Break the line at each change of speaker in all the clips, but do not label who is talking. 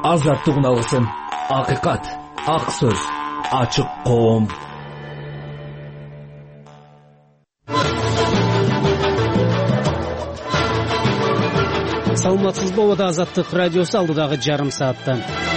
Азаттык үналысын, акыйкат, ак сөз, ачык коом.
Саламатсызбы, ода Азаттык радиосу алдыдагы жарым саатта.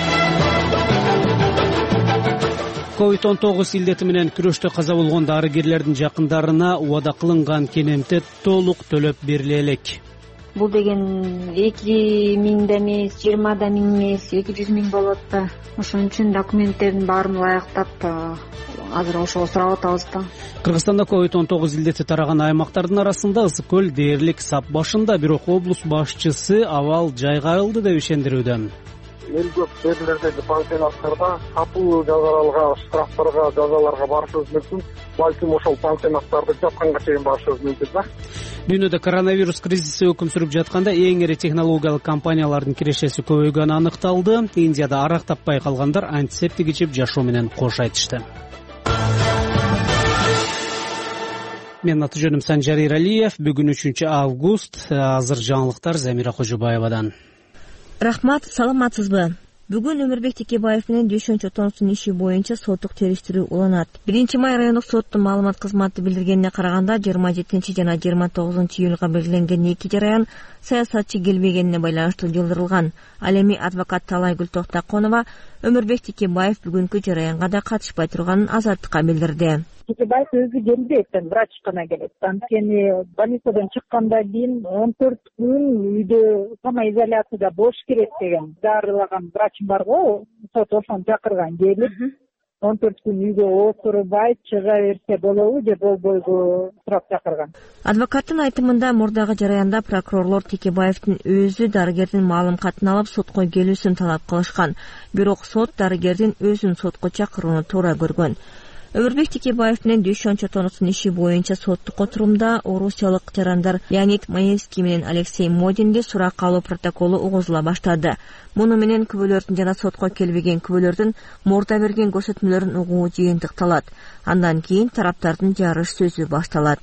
COVID-19 илдети менен күрөштө каза болгон дарыгерлердин жакындарына убада кылынган кенемтет толук төлөп бериле элек.
Бул деген 2000 да эмес, 20 да миң эмес, 200 миң болот да. Ошон үчүн документтердин баарын ылайыктап азыр ошого сурап атабыз да.
Кыргызстанда COVID-19 илдети тараган аймактардын арасында Ысык көл дээрлик сап башында, бирок облус башчысы абал жайга айылды деп ишендирүүдө.
Эл көп жерлердеги пансионаттарда капыл жазаларга, штрафтарга, жазаларга барышыбыз мүмкүн. Балким ошол пансионаттарды жапканга чейин барышыбыз мүмкүн да.
Дүйнөдө коронавирус кризиси өкүм сүрүп жатканда эң ири технологиялык компаниялардын кирешеси көбөйгөнү аныкталды. Индияда арак таппай калгандар антисептик ичип жашоо менен кош айтышты. Менин аты жөнүм Санжар Иралиев. Бүгүн 3 август. Азыр жаңылыктар Замира Кожубаевадан.
Рахмат, саламатсызбы? Бүгүн Өмүрбек Текебаев менен Дүйшөн Чотоновдун иши боюнча соттук териштирүү уланат. 1-май райондук соттун маалымат кызматы билдиргенине караганда 27 жана 29 июлга белгиленген 2 жараян саясатчы келбегенине байланыштуу жылдырылган. Ал эми адвокат Талайгүл Токтаконова Өмүрбек Текебаев бүгүнкү жараянга да катышпай турганын Азаттыкка билдирди.
Текебаев өзү келбейт, врач гана келет. Анткени больницадан чыккандан кийин 14 күн үйдө самоизоляцияда болуш керек деген дарылаган врачым бар го, сот ошону чакырган, келип 14 күн үйгө отурбай чыга берсе болобу же болбойбу сурап чакырган.
Адвокаттын айтымында мурдагы жараянда прокурорлор Текебаевдин өзү дарыгердин маалым катын алып сотко келүүсүн талап кылышкан. Бирок сот дарыгердин өзүн сотко чакырууну туура көргөн. Өмүрбек Текебаев менен Дүйшөн Чотоновдун иши боюнча соттук отурумда орусиялык жарандар Леонид Маевский менен Алексей Модинди суракка алуу протоколу угузула баштады. Муну менен күбөлөрдүн жана сотко келбеген күбөлөрдүн мурда берген көрсөтмөлөрүн угуу жыйынтыкталат. Андан кийин тараптардын жарыш сөзү башталат.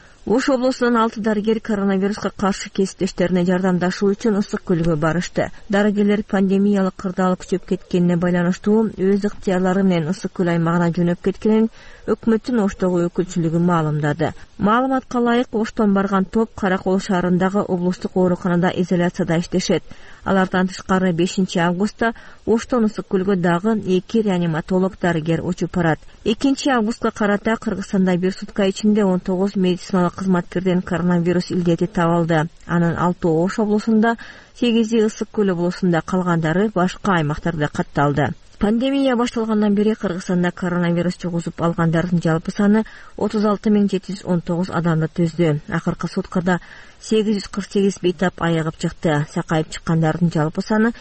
Ош облусунун 6 дарыгер коронавируска каршы кесиптештерине жардамдашуу үчүн Ысык көлгө барышты. Дарыгерлер пандемиялык кырдаал күчөп кеткенине байланыштуу өз ыктыярлары менен Ысык көл аймагына жөнөп кеткенин өкмөттүн Оштогу өкүлчүлүгү маалымдады. Маалыматка ылайык, Оштон барган топ Каракол шаарындагы облустук ооруканада изоляцияда иштешет. Алардан тышкары 5 августта Оштон Ысык көлгө дагы 2 реаниматолог дарыгер учуп барат. 2 августка карата Кыргызстанда бир сутка ичинде 19 медициналык кызматкерден коронавирус илдети табылды. Анын 6 Ош облусунда, 8 Ысык көл облусунда, калгандары башка аймактарда катталды. Пандемия башталгандан бери Кыргызстанда коронавирус жугузуп алгандардын жалпы саны 36719 адамды түздү. Акыркы суткада 848 бейтап айыгып чыкты. Сакайып чыккандардын жалпы саны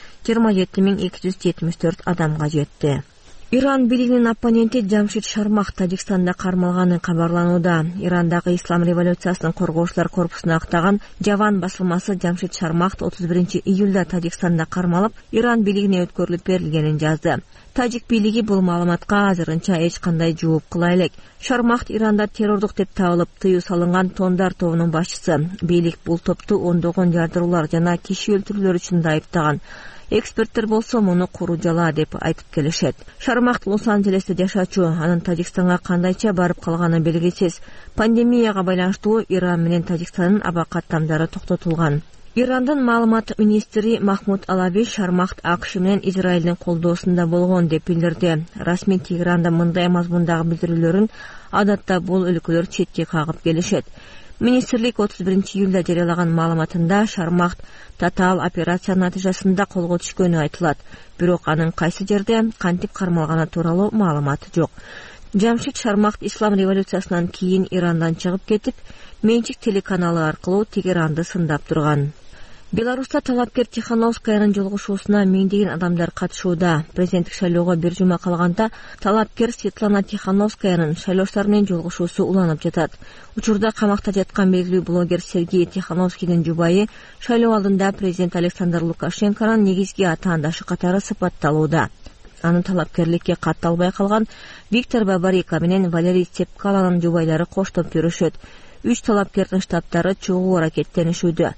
27274 адамга жетти. Иран бийлигинин оппоненти Жамшид Шармах Тажикстанда кармалганы кабарланууда. Ирандагы Ислам революциясынын коргоочулар корпусуна актаган Жаван басылмасы Жамшид Шармах 31 июлда Тажикстанда кармалып, Иран бийлигине өткөрүлүп берилгенин жазды. Тажик бийлиги бул маалыматка азырынча эч кандай жооп кыла элек. Шармах Иранда террордук деп табылып, тыюу салынган Тондар тобунун башчысы. Бийлик бул топту ондогон жардыруулар жана киши өлтүрүүлөр үчүн да айыптаган. Эксперттер болсо муну куру жала деп айтып келишет. Шармах Лос-Анджелесте жашачу, анын Тажикстанга кандайча барып калганы белгисиз. Пандемияга байланыштуу Иран менен Тажикстандын аба каттамдары токтотулган. Ирандын маалымат министри Махмуд Алаби Шармах АКШ менен Израилдин колдоосунда болгон деп билдирди. Расмий Тегеранда мындай мазмундагы билдирүүлөрүн адатта бул өлкөлөр четке кагып келишет. Министрлик 31 июлда жарыялаган маалыматында Шармах татаал операция натыйжасында колго түшкөнү айтылат. Бирок анын кайсы жерде кантип кармалганы тууралуу маалымат жок. Жамшид Шармах Ислам революциясынан кийин Ирандан чыгып кетип, менчик телеканалы аркылуу Тегеранды сындап турган. Беларуста талапкер Тихановскаянын жолугушуусуна миңдеген адамдар катышууда. Президенттик шайлоого бир жума калганда талапкер Светлана Тихановскаянын шайлоочулар менен жолугушуусу уланып жатат. Учурда камакта жаткан белгилүү блогер Сергей Тихановскийдин жубайы шайлоо алдында президент Александр Лукашенконун негизги атаандашы катары сыпатталууда. Анын талапкерликке катталбай калган Виктор Бабарика менен Валерий Степкаланын жубайлары коштоп жүрүшөт. 3 талапкердин штабтары чогуу аракеттенишүүдө.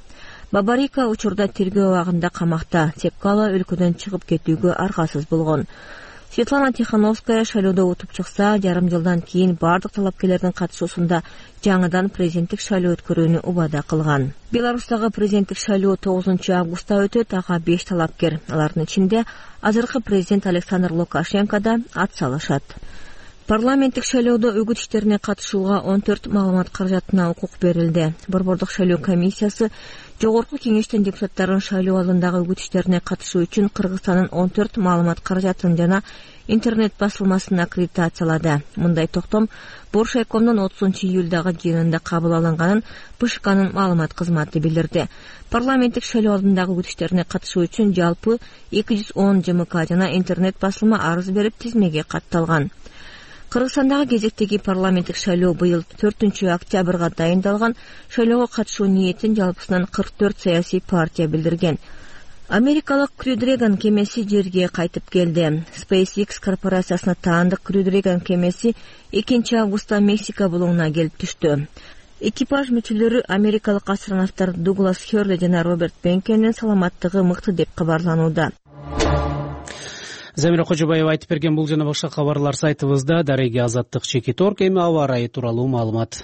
Бабарика учурда тергөө абагында камакта. Цепкало өлкөдөн чыгып кетүүгө аргасыз болгон. Светлана Тихановская шайлоодо утуп чыкса, жарым жылдан кийин бардык талапкерлердин катышуусунда жаңыдан президенттик шайлоо өткөрүүнү убада кылган. Беларустагы президенттик шайлоо 9 августта өтөт. Ага 5 талапкер, алардын ичинде азыркы президент Александр Лукашенко да ат салышат. Парламенттик шайлоодо үгүт иштерине катышууга 14 маалымат каражатына укук берилди. Борбордук шайлоо комиссиясы Жогорку кеңештин депутаттарын шайлоо алдындагы үгүт иштерине катышуу үчүн Кыргызстандын 14 маалымат каражатын жана интернет басылмасын аккредитациялады. Мындай токтом Боршайкомдун 30-июлдагы жыйынында кабыл алынганын ПШКнын маалымат кызматы билдирди. Парламенттик шайлоо алдындагы үгүт иштерине катышуу үчүн жалпы 210 ЖМК жана интернет басылма арыз берип тизмеге катталган. Кыргызстандагы кезектеги парламенттик шайлоо быйыл 4 октябрга дайындалган. Шайлоого катышуу ниетин жалпысынан 44 саясий партия билдирген. Америкалык Crew Dragon кемеси жерге кайтып келди. SpaceX корпорациясына таандык Crew Dragon кемеси 2 августта Мексика булуңуна келип түштү. Экипаж мүчөлөрү америкалык астронавттар Дуглас Хёрли жана Роберт Бенкендин саламаттыгы мыкты деп кабарланууда.
Замира Кожобаева айтып берген бул жана башка кабарлар сайтыбызда. Дареги Азаттык Чекиторг. Эми аба ырайы тууралуу маалымат.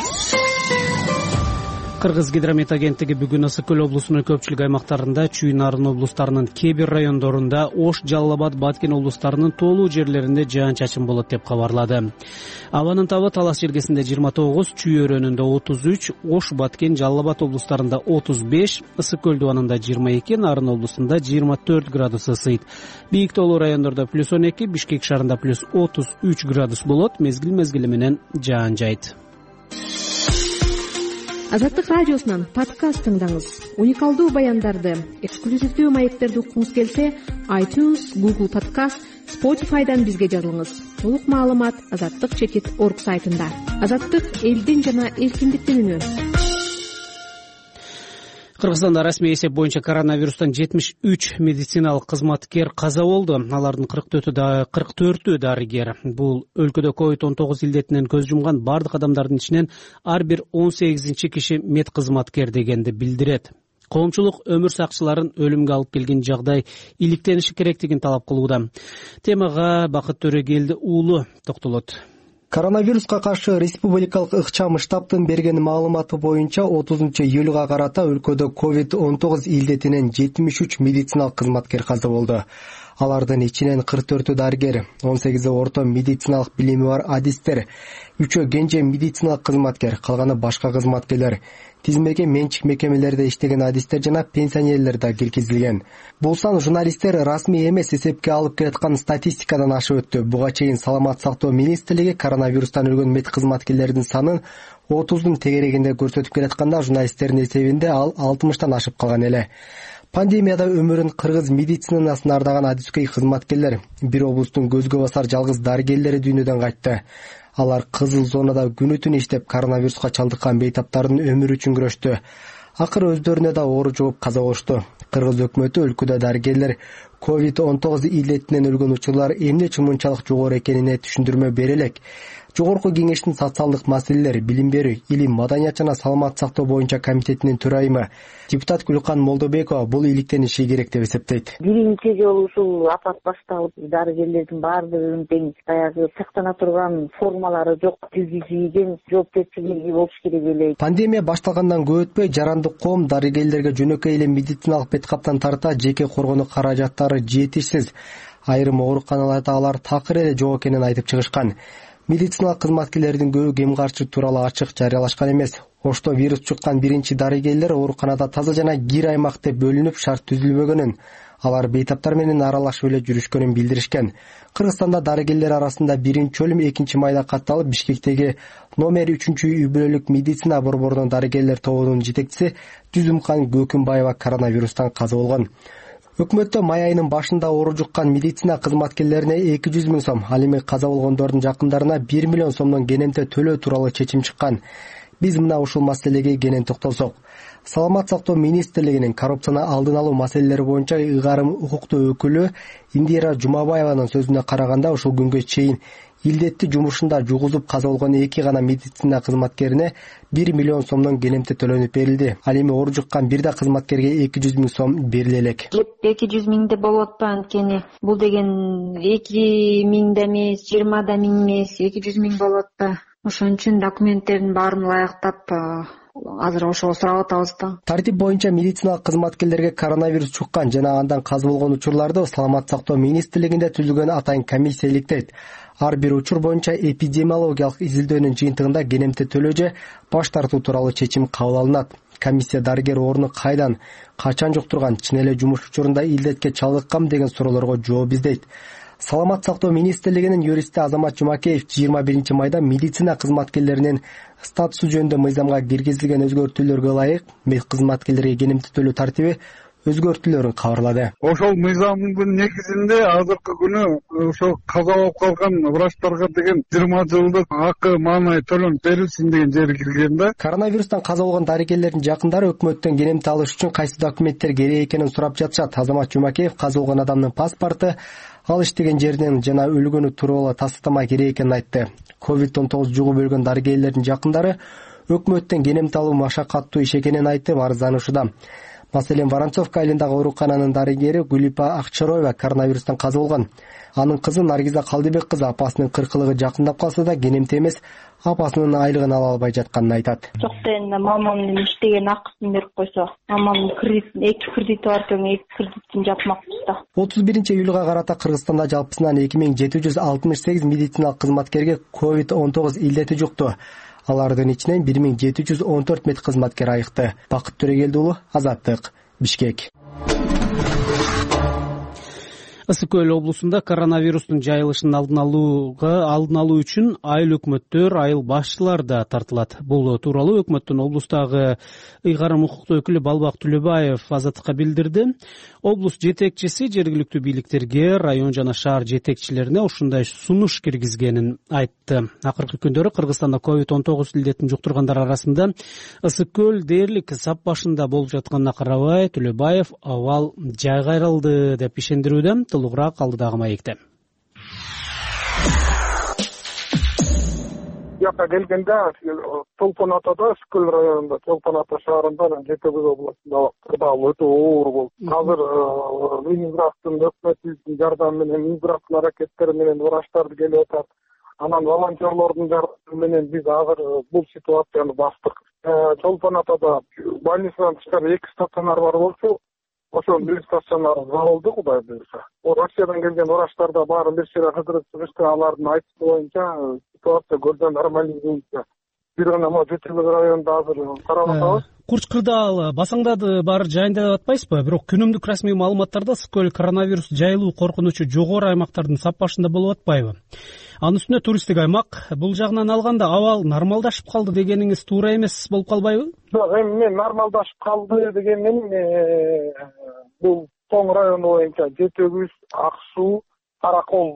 Кыргыз гидромет агенттиги бүгүн Ысык Көл облусунун көпчүлүк аймактарында, Чүй Нарын облустарынын кээ бир райондорунда, Ош, Жалал Абад, Баткен облустарынын тоолуу жерлеринде жаан-чачын болот деп кабарлады. Абанын табы Талас желгесинде 29, Чүй өрөөнүндө 33, Ош, Баткен, Жалал Абад облустарында 35, Ысык Көл дубанында 22, Нарын облусунда 24 градус ысыйт. Бийик тоолуу райондордо +12, Бишкек шаарында +33 градус болот. Мезгил менен жаан жайт.
Азаттык радиосунан подкаст тыңдаңыз. Уникалдуу баяндарды, эксклюзивдүү маектерди уккуңуз келсе, iTunes, Google Podcast, Spotify'дан бизге жазылыңыз. Толук маалымат azattik.org сайтында. Азаттык элдин жана эркиндиктин үнү.
Кыргызстанда расмий эсеп боюнча коронавирустан 73 медициналык кызматкер каза болду. Алардын 44-ü дарыгер. Бул өлкөдө COVID-19 илдетинен көз жумган бардык адамдардын ичинен ар бир 18-чи киши мед кызматкер дегенди билдирет. Коомчулук өмүр сакчыларын өлүмгө алып келген жагдай иликтениши керектигин талап кылууда. Темага Бакыт Төрөгелди уулу токтолот.
Коронавируска каршы республикалык ыкчам штабтын берген маалыматы боюнча 30-июлга карата өлкөдө COVID-19 илдетинен 73 медициналык кызматкер каза болду. Алардын ичинен 44-ü дарыгер, 18-и орто медициналык билими бар адистер, 3-ü кенже медициналык кызматкер, калганы башка кызматкерлер. Тизмеге менчик мекемелерде иштеген адистер жана пенсионерлер да киргизилген. Бул сан журналисттер расмий эмес эсепке алып келаткан статистикадан ашып өттү. Буга чейин Саламат сактоо министрлиги коронавирустан өлгөн мед кызматкерлердин санын 30-дун тегерегинде көрсөтүп келатканда, журналисттердин эсебинде ал 60-тан ашып калган эле. Пандемияда өмүрүн кыргыз медицинасына ардаган адискей кызматкерлер, бир облустун көзгө басар жалгыз дарыгерлери дүйнөдөн кайтты. Алар кызыл зонада күнү-түн иштеп, коронавируска чалдыккан бейтаптардын өмүрү үчүн күрөштү. Акыры өздөрүнө да оору жугуп каза болушту. Кыргыз өкмөтү өлкөдө дарыгерлер COVID-19 илдетинен өлгөн учурлар эмне үчүн мынчалык жогору экенине түшүндүрмө бере элек. Жогорку кеңештин социалдык маселелер, билим берүү, илим, маданият жана саламат сактоо боюнча комитетинин төрайымы депутат Гүлкан Молдобекова бул иликтениши керек деп эсептейт.
Биринчи жолу ушул апат башталып, дарыгерлердин баардыгынын тең баягы сактана турган формалары жок, киргизилген жоопкерчилиги болуш керек эле.
Пандемия башталгандан көп өтпөй, жарандык коом дарыгерлерге жөнөкөй эле медициналык беткаптан тарта жеке коргонуу каражаттары жетишсиз. Айрым ооруканаларда алар такыр эле жок экенин айтып чыгышкан. Медициналык кызматкерлердин көбү кем каршы тууралуу ачык жарыялашкан эмес. Ошто вирус чуккан биринчи дарыгерлер ооруканада таза жана кир аймак деп бөлүнүп шарт түзүлбөгөнүн, алар бейтаптар менен аралашып эле жүрүшкөнүн билдиришкен. Кыргызстанда дарыгерлер арасында биринчи өлүм 2-майда катталып, Бишкектеги номер 3-үй бүлөлүк медицина борборунун дарыгерлер тобунун жетекчиси Жүзүмкан Көкүмбаева коронавирустан каза болгон. Өкмөттө май айынын башында оору жуккан медицина кызматкерлерине 200 000 сом, ал эми каза болгондордун жакындарына 1 миллион сомдон кенемте төлөө тууралуу чечим чыккан. Биз мына ушул маселеге кенен токтолсок. Саламат сактоо министрлигинин коррупцияны алдын алуу маселелери боюнча ыйгарым укуктуу өкүлү Индира Жумабаеванын сөзүнө караганда, ушул күнгө чейин илдетти жумушунда жугузуп каза болгон 2 гана медицина кызматкерине 1 миллион сомдон келемти төлөнүп берилди. Ал эми оор жуккан бир да кызматкерге 200 миң сом бериле элек.
200 миңде болуп атпайбы, анткени бул деген 2 миң да эмес, 20 да миң эмес, 200 миң болуп атпайбы. Ошон үчүн документтердин баарын ылайыктап азыр ошого сурап атабыз да.
Тартип боюнча медициналык кызматкерлерге коронавирус чуккан жана андан каза болгон учурларды Саламат сактоо министрлигинде түзүлгөн атайын комиссия иликтейт. Ар бир учур боюнча эпидемиологиялык изилдөөнүн жыйынтыгында келемти төлөө же баш тартуу тууралуу чечим кабыл алынат. Комиссия дарыгер орну кайдан, качан жуктурган, чын эле жумуш учурунда илдетке чалдыккам деген суроолорго жооп издейт. Саламат сактоо министрлигинин юристи Азамат Жумакеев 21 майда медицина кызматкерлеринин статусу жөнүндө мыйзамга киргизилген өзгөртүүлөргө ылайык мед кызматкерлерге келемти төлөө тартиби өзгөртүүлөрүн кабарлады.
Ошол мыйзамдын негизинде азыркы күнү ошо каза болуп калган врачтарга деген 20 жылдык акы маанай төлөм берилсин деген жери кирген да.
Коронавирустан каза болгон дарыгерлердин жакындары өкмөттөн келемти алыш үчүн кайсы документтер керек экенин сурап жатышат. Азамат Жумакеев каза болгон адамдын паспорту, ал иштеген жерден жана өлгөнү тууралуу тастама керек экенин айтты. COVID-19 жугуп өлгөн дарыгерлердин жакындары өкмөттөн келемти алуу машакаттуу иш экенин айтып арызданышууда. Маселен, Воронцовка айылындагы оорукананын дарыгери Гулипа Акчароева коронавирустан каза болгон. Анын кызы Наргиза Калдыбек кызы апасынын 40-лыгы жакындап калса да келемти эмес, апасынын айлыгын ала албай жатканын айтат.
Жок дегенде мамамдын иштеген акысын берип койсо, мамамдын эки кредити бар экен, эки кредитин жапмакпыз да.
31 июлга карата Кыргызстанда жалпысынан 2768 медициналык кызматкерге COVID-19 илдети жукту. Алардын ичинен 1714 мед кызматкер айыкты. Бакыт Төрөгелди уулу, Азаттык, Бишкек.
Ысык Көл облусунда коронавирустун жайылышын алдын алуу үчүн айыл өкмөттөр, айыл башчылары да тартылат. Бул тууралуу өкмөттүн облустагы ыйгарым укуктуу өкүлү Балбак Түлөбаев Азаттыкка билдирди. Облус жетекчиси жергиликтүү бийликтерге, район жана шаар жетекчилерине ушундай сунуш киргизгенин айтты. Акыркы күндөрү Кыргызстанда COVID-19 илдетин жуктургандар арасында Ысык Көл дээрлик сап башында болуп жатканына карабай, Түлөбаев абал жайгайрылды деп ишендирүүдө. Толугураак алдыдагы маекте.
Жака келгенде Чолпон Атада, Ысык Көл районунда, Чолпон Ата шаарында, Жетекөз областында кырдаал өтө оор болду. Азыр Минздравдын өкмөттүн жардамы менен, Минздравдын аракеттери менен врачтар келип атат. Анан волонтерлордун жардамы менен биз азыр бул ситуацияны бастык. Чолпон Атада больницадан тышкары 2 стационар бар болчу. Ошол бир стационар жабылды, Кудай буйруса. Россиядан келген врачтарда баарын бир шере кыдырып чыгышты, алардын айтышы боюнча ситуация көрдөн нормализуется. Бир гана Жетекөз районунда азыр карап атабыз.
Курч-кырдаал басаңдады бар жайында деп атпайсызбы? Бирок күнүмдүк расмий маалыматтарда Ысык Көл коронавирус жайылуу коркунучу жогору аймактардын сап башында болуп атпайбы? Анын үстүнө туристтик аймак. Бул жагынан алганда абал нормалдашып калды дегениңиз туура эмес болуп калбайбы?
Жок, эми мен нормалдашып калды дегенмен бул Тоң району боюнча Жетекөз, Ак Суу, Каракол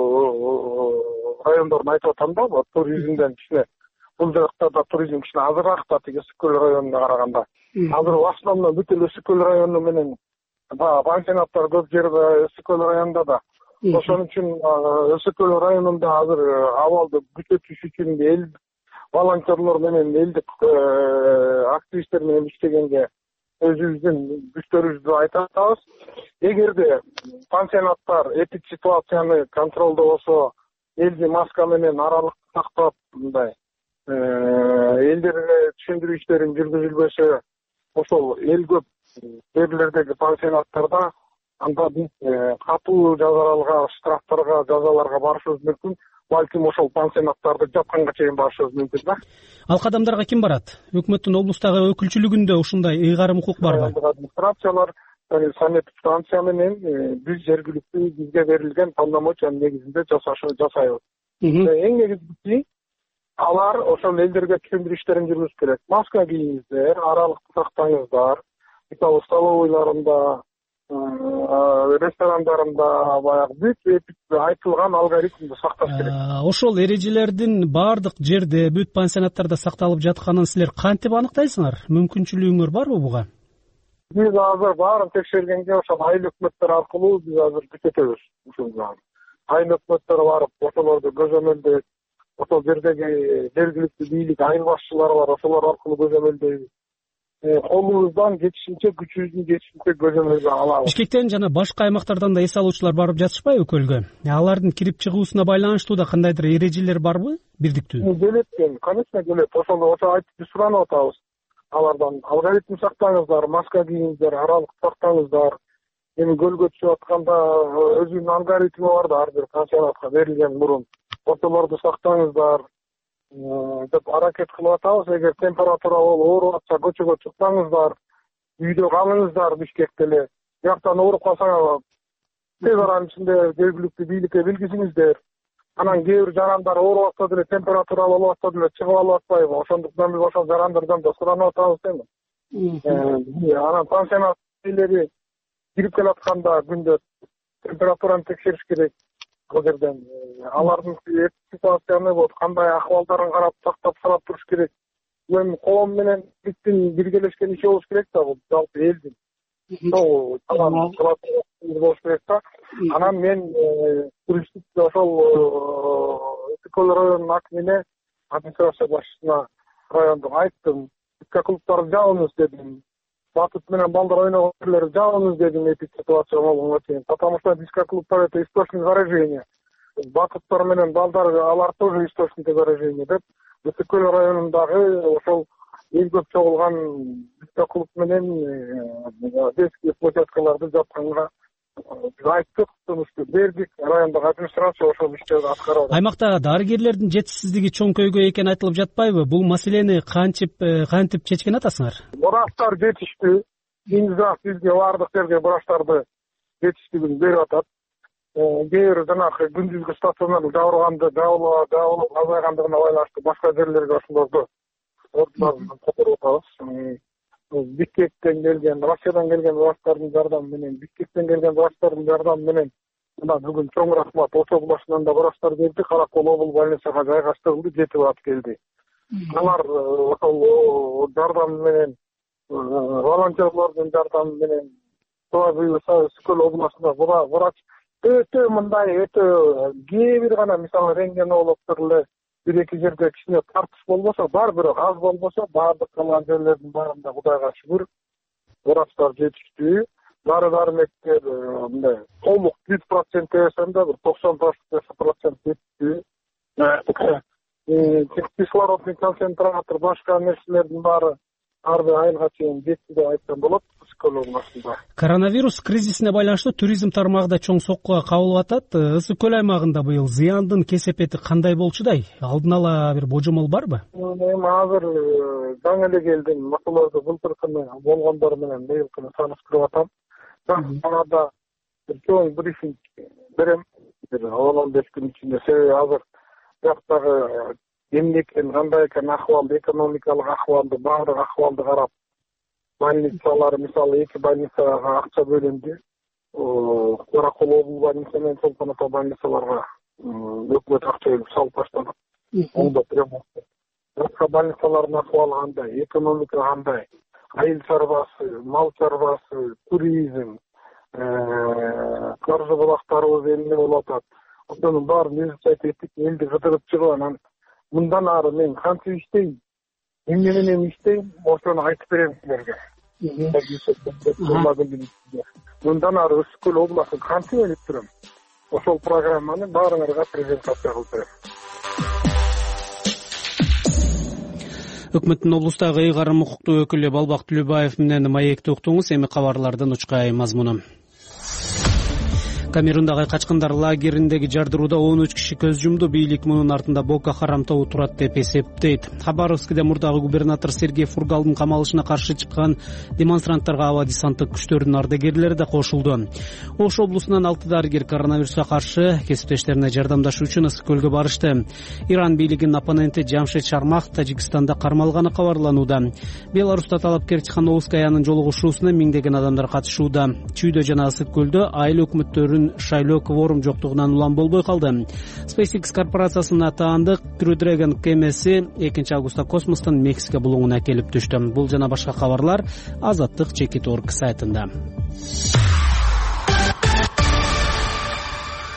райондорун айтып атам да, туризмден кичине. Бул жакта да туризм кичине азыраак да Ысык Көл районуна караганда. Азыр основной бүт Ысык Көл району менен пансионаттар көп жерде Ысык Көл районунда да. Ошон үчүн Ысык Көл районунда азыр абалды күчөтүш үчүн эл волонтерлор менен, элдик активисттер менен иштегенге өзүбүздүн күчтөрүбүздү айтып атабыз. Эгерде пансионаттар эпидситуацияны контролдобосо, элди маска менен аралык сактап, мындай элдерге түшүндүрүү иштерин жүргүзүлбөсө, ошол эл көп жерлердеги пансионаттарда анда биз катуу жазаларга, штрафтарга, жазаларга барышыбыз мүмкүн. Балким ошол пансионаттарды жапканга чейин барышыбыз мүмкүн да.
Ал кадамдарга ким барат? Өкмөттүн облустагы өкүлчүлүгүндө ушундай ыйгарым укук барбы?
Администрациялар, санитар станция менен биз жергиликтүү бизге берилген полномочиянын негизинде жасайбыз. Эң негизгиси алар ошол элдерге түшүндүрүү иштерин жүргүзүш керек. Маска кийиңиздер, аралыкты сактаңыздар, мисалы столовойларында, ресторандарында баягы бүт айтылган алгоритмди сакташ керек.
Ошол эрежелердин баардык жерде, бүт пансионаттарда сакталып жатканын силер кантип аныктайсыңар? Мүмкүнчүлүгүңөр барбы буга?
Биз азыр баарын текшергенге ошол айыл өкмөттөр аркылуу биз азыр күчөтөбүз ушул жагын. айыл өкмөттөрү барып ошолорду көзөмөлдөйт. Ошол жердеги жергиликтүү бийлик, айыл башчылары бар, ошолор аркылуу көзөмөлдөйбүз. Колубуздан жетишинче, күчүбүздүн жетишинче көзөмөлгө алабыз.
Бишкектен жана башка аймактардан да эс алуучулар барып жатышпайбы көлгө? Алардын кирип чыгуусуна байланыштуу да кандайдыр эрежелер барбы? Бирдиктүү?
Келет, конечно келет. Ошо айтып суранып атабыз алардан. Алгоритм сактаңыздар, маска кийиңиздер, аралык сактаңыздар. Эми көлгө түшүп атканда өзүнүн алгоритми бар да, ар бир пансионатка берилген мурун. Ошолорду сактаңыздар деп аракет кылып атабыз. Эгер температура ооруп атса, көчөгө чыкпаңыздар, үйдө калыңыздар. Бишкекте эле жактан ооруп калсаңар тез аранын ичинде жергиликтүү бийликке билгизиңиздер. Анан кээ бир жарандар ооруп атса деле, температура болуп атса деле чыгып алып атпайбы? Ошондуктан биз ошол жарандардан да суранып атабыз эми. Анан пансионат ээлери кирип келатканда күндө температураны текшериш керек. Ал жерден алардын ситуацияны болот, кандай акыбалдарын карап сактап карап туруш керек. Эми коом менен биздин биргелешкен иши болуш керек да, бул жалпы элдин. Болуш керек да. Анан мен туристтик ошол Ысык-Көл районунун акимине, администрация башчысына райондук айттым. Дискә клубтарды жабыңыз дедим. Батут менен балдар ойногон жерлерди жабыңыз дедим, ситуация болгонго чейин. Потому что дискә клубтар это источник заражения. Батуттар менен балдар алар тоже источник заражения деп Ысык-Көл районундагы ошол эң көп чогулган дискә клуб менен детский площадкаларды жапканга биз айттык, сунушту бердик. Райондук администрация ошол иштерди аткарып.
Аймакта дарыгерлердин жетишсиздиги чоң көйгөй экени айтылып жатпайбы? Бул маселени кантип чечкен атасыңар?
Врачтар жетиштүү. Инзак бизге бардык жерге врачтарды жетиштигин берип атат. Кээ бир жанагы күндүзгү стационар жабылып азайгандыгына байланыштуу башка жерлерге ошолорду ордуна которуп атабыз. Бишкектен келген, Россиядан келген врачтардын жардамы менен, Бишкектен келген врачтардын жардамы менен мына бүгүн чоң рахмат. Очок башынан да врачтар келди, Каракол облус больницага жайгаштырылды, жетип ат келди. Алар ошол жардам менен, волонтерлордун жардамы менен Ысык-Көл областында врач өтө мындай кээ бир гана мисалы рентгенологдор эле бир-эки жерде кичине тартыш болбосо, бар бирок аз болбосо, баардык калган жерлердин баарында Кудайга шүгүр врачтар жетиштүү. Дары-дармектер мындай толук 100% десем да 90% жетиштүү. Кислородный концентратор, башка нерселердин баары ар бир айылга чейин жетти деп айтсам болот.
Коронавирус кризисине байланыштуу туризм тармагы да чоң соккуга кабылып атат. Ысык-Көл аймагында быйыл зыяндын кесепети кандай болчудай? Алдын ала бир божомол барбы?
Эми азыр жаңы эле келдим. Ошолорду былтыркыны болгондор менен быйылкыны салыштырып атам. Арада чоң брифинг берем. 10-15 күн ичинде. Себеби азыр жактагы эмнекен, кандай экен акыбалды, экономикалык акыбалды, баардык акыбалды карап больницалар, мисалы 2 больницага акча бөлүндү. Каракол облус больница менен Чолпон ата больницаларга өкмөт акча бөлүп салып баштады. Оңдоп ремонт. Башка больницалардын акыбалы кандай, экономика кандай, айыл чарбасы, мал чарбасы, туризм, каржы булактарыбыз эмне болуп атат. Ошонун баарын изучать эттик, элди кыдырып чыгып анан мындан ары мен кантип иштейм, эмне менен иштейм, ошону айтып берем силерге. Мындан ары Ысык-Көл областын кантип өнүп турам, ошол программаны баарыңарга презентация кылып берем.
Өкмөттүн облустагы ыйгарым укуктуу өкүлү Балбак Түлөбаев менен маекти уктуңуз. Эми кабарлардын учкай мазмуну. Камерундагы качкындар лагериндеги жардырууда 13 киши көз жумду. Бийлик мунун артында Боко Харам тобу турат деп эсептейт. Хабаровскиде мурдагы губернатор Сергей Фургалдын камалышына каршы чыккан демонстранттарга аба десанттык күчтөрдүн ардагерлери да кошулду. Ош облусунан 6 дарыгер коронавируска каршы кесиптештерине жардамдашуу үчүн Ысык-Көлгө барышты. Иран бийлигинин оппоненти Джамшед Шармах Тажикстанда кармалганы кабарланууда. Беларуста талапкер Тихановскаянын жолугушуусуна миңдеген адамдар катышууда. Чүйдө жана Ысык-Көлдө айыл өкмөттөрүн шайлоо кворум жоктугунан улам болбой калды. SpaceX корпорациясынын таандык Crew Dragon кемеси 2 августта космостон Мексика булуңуна келип түштү. Бул жана башка кабарлар Азаттык.org сайтында.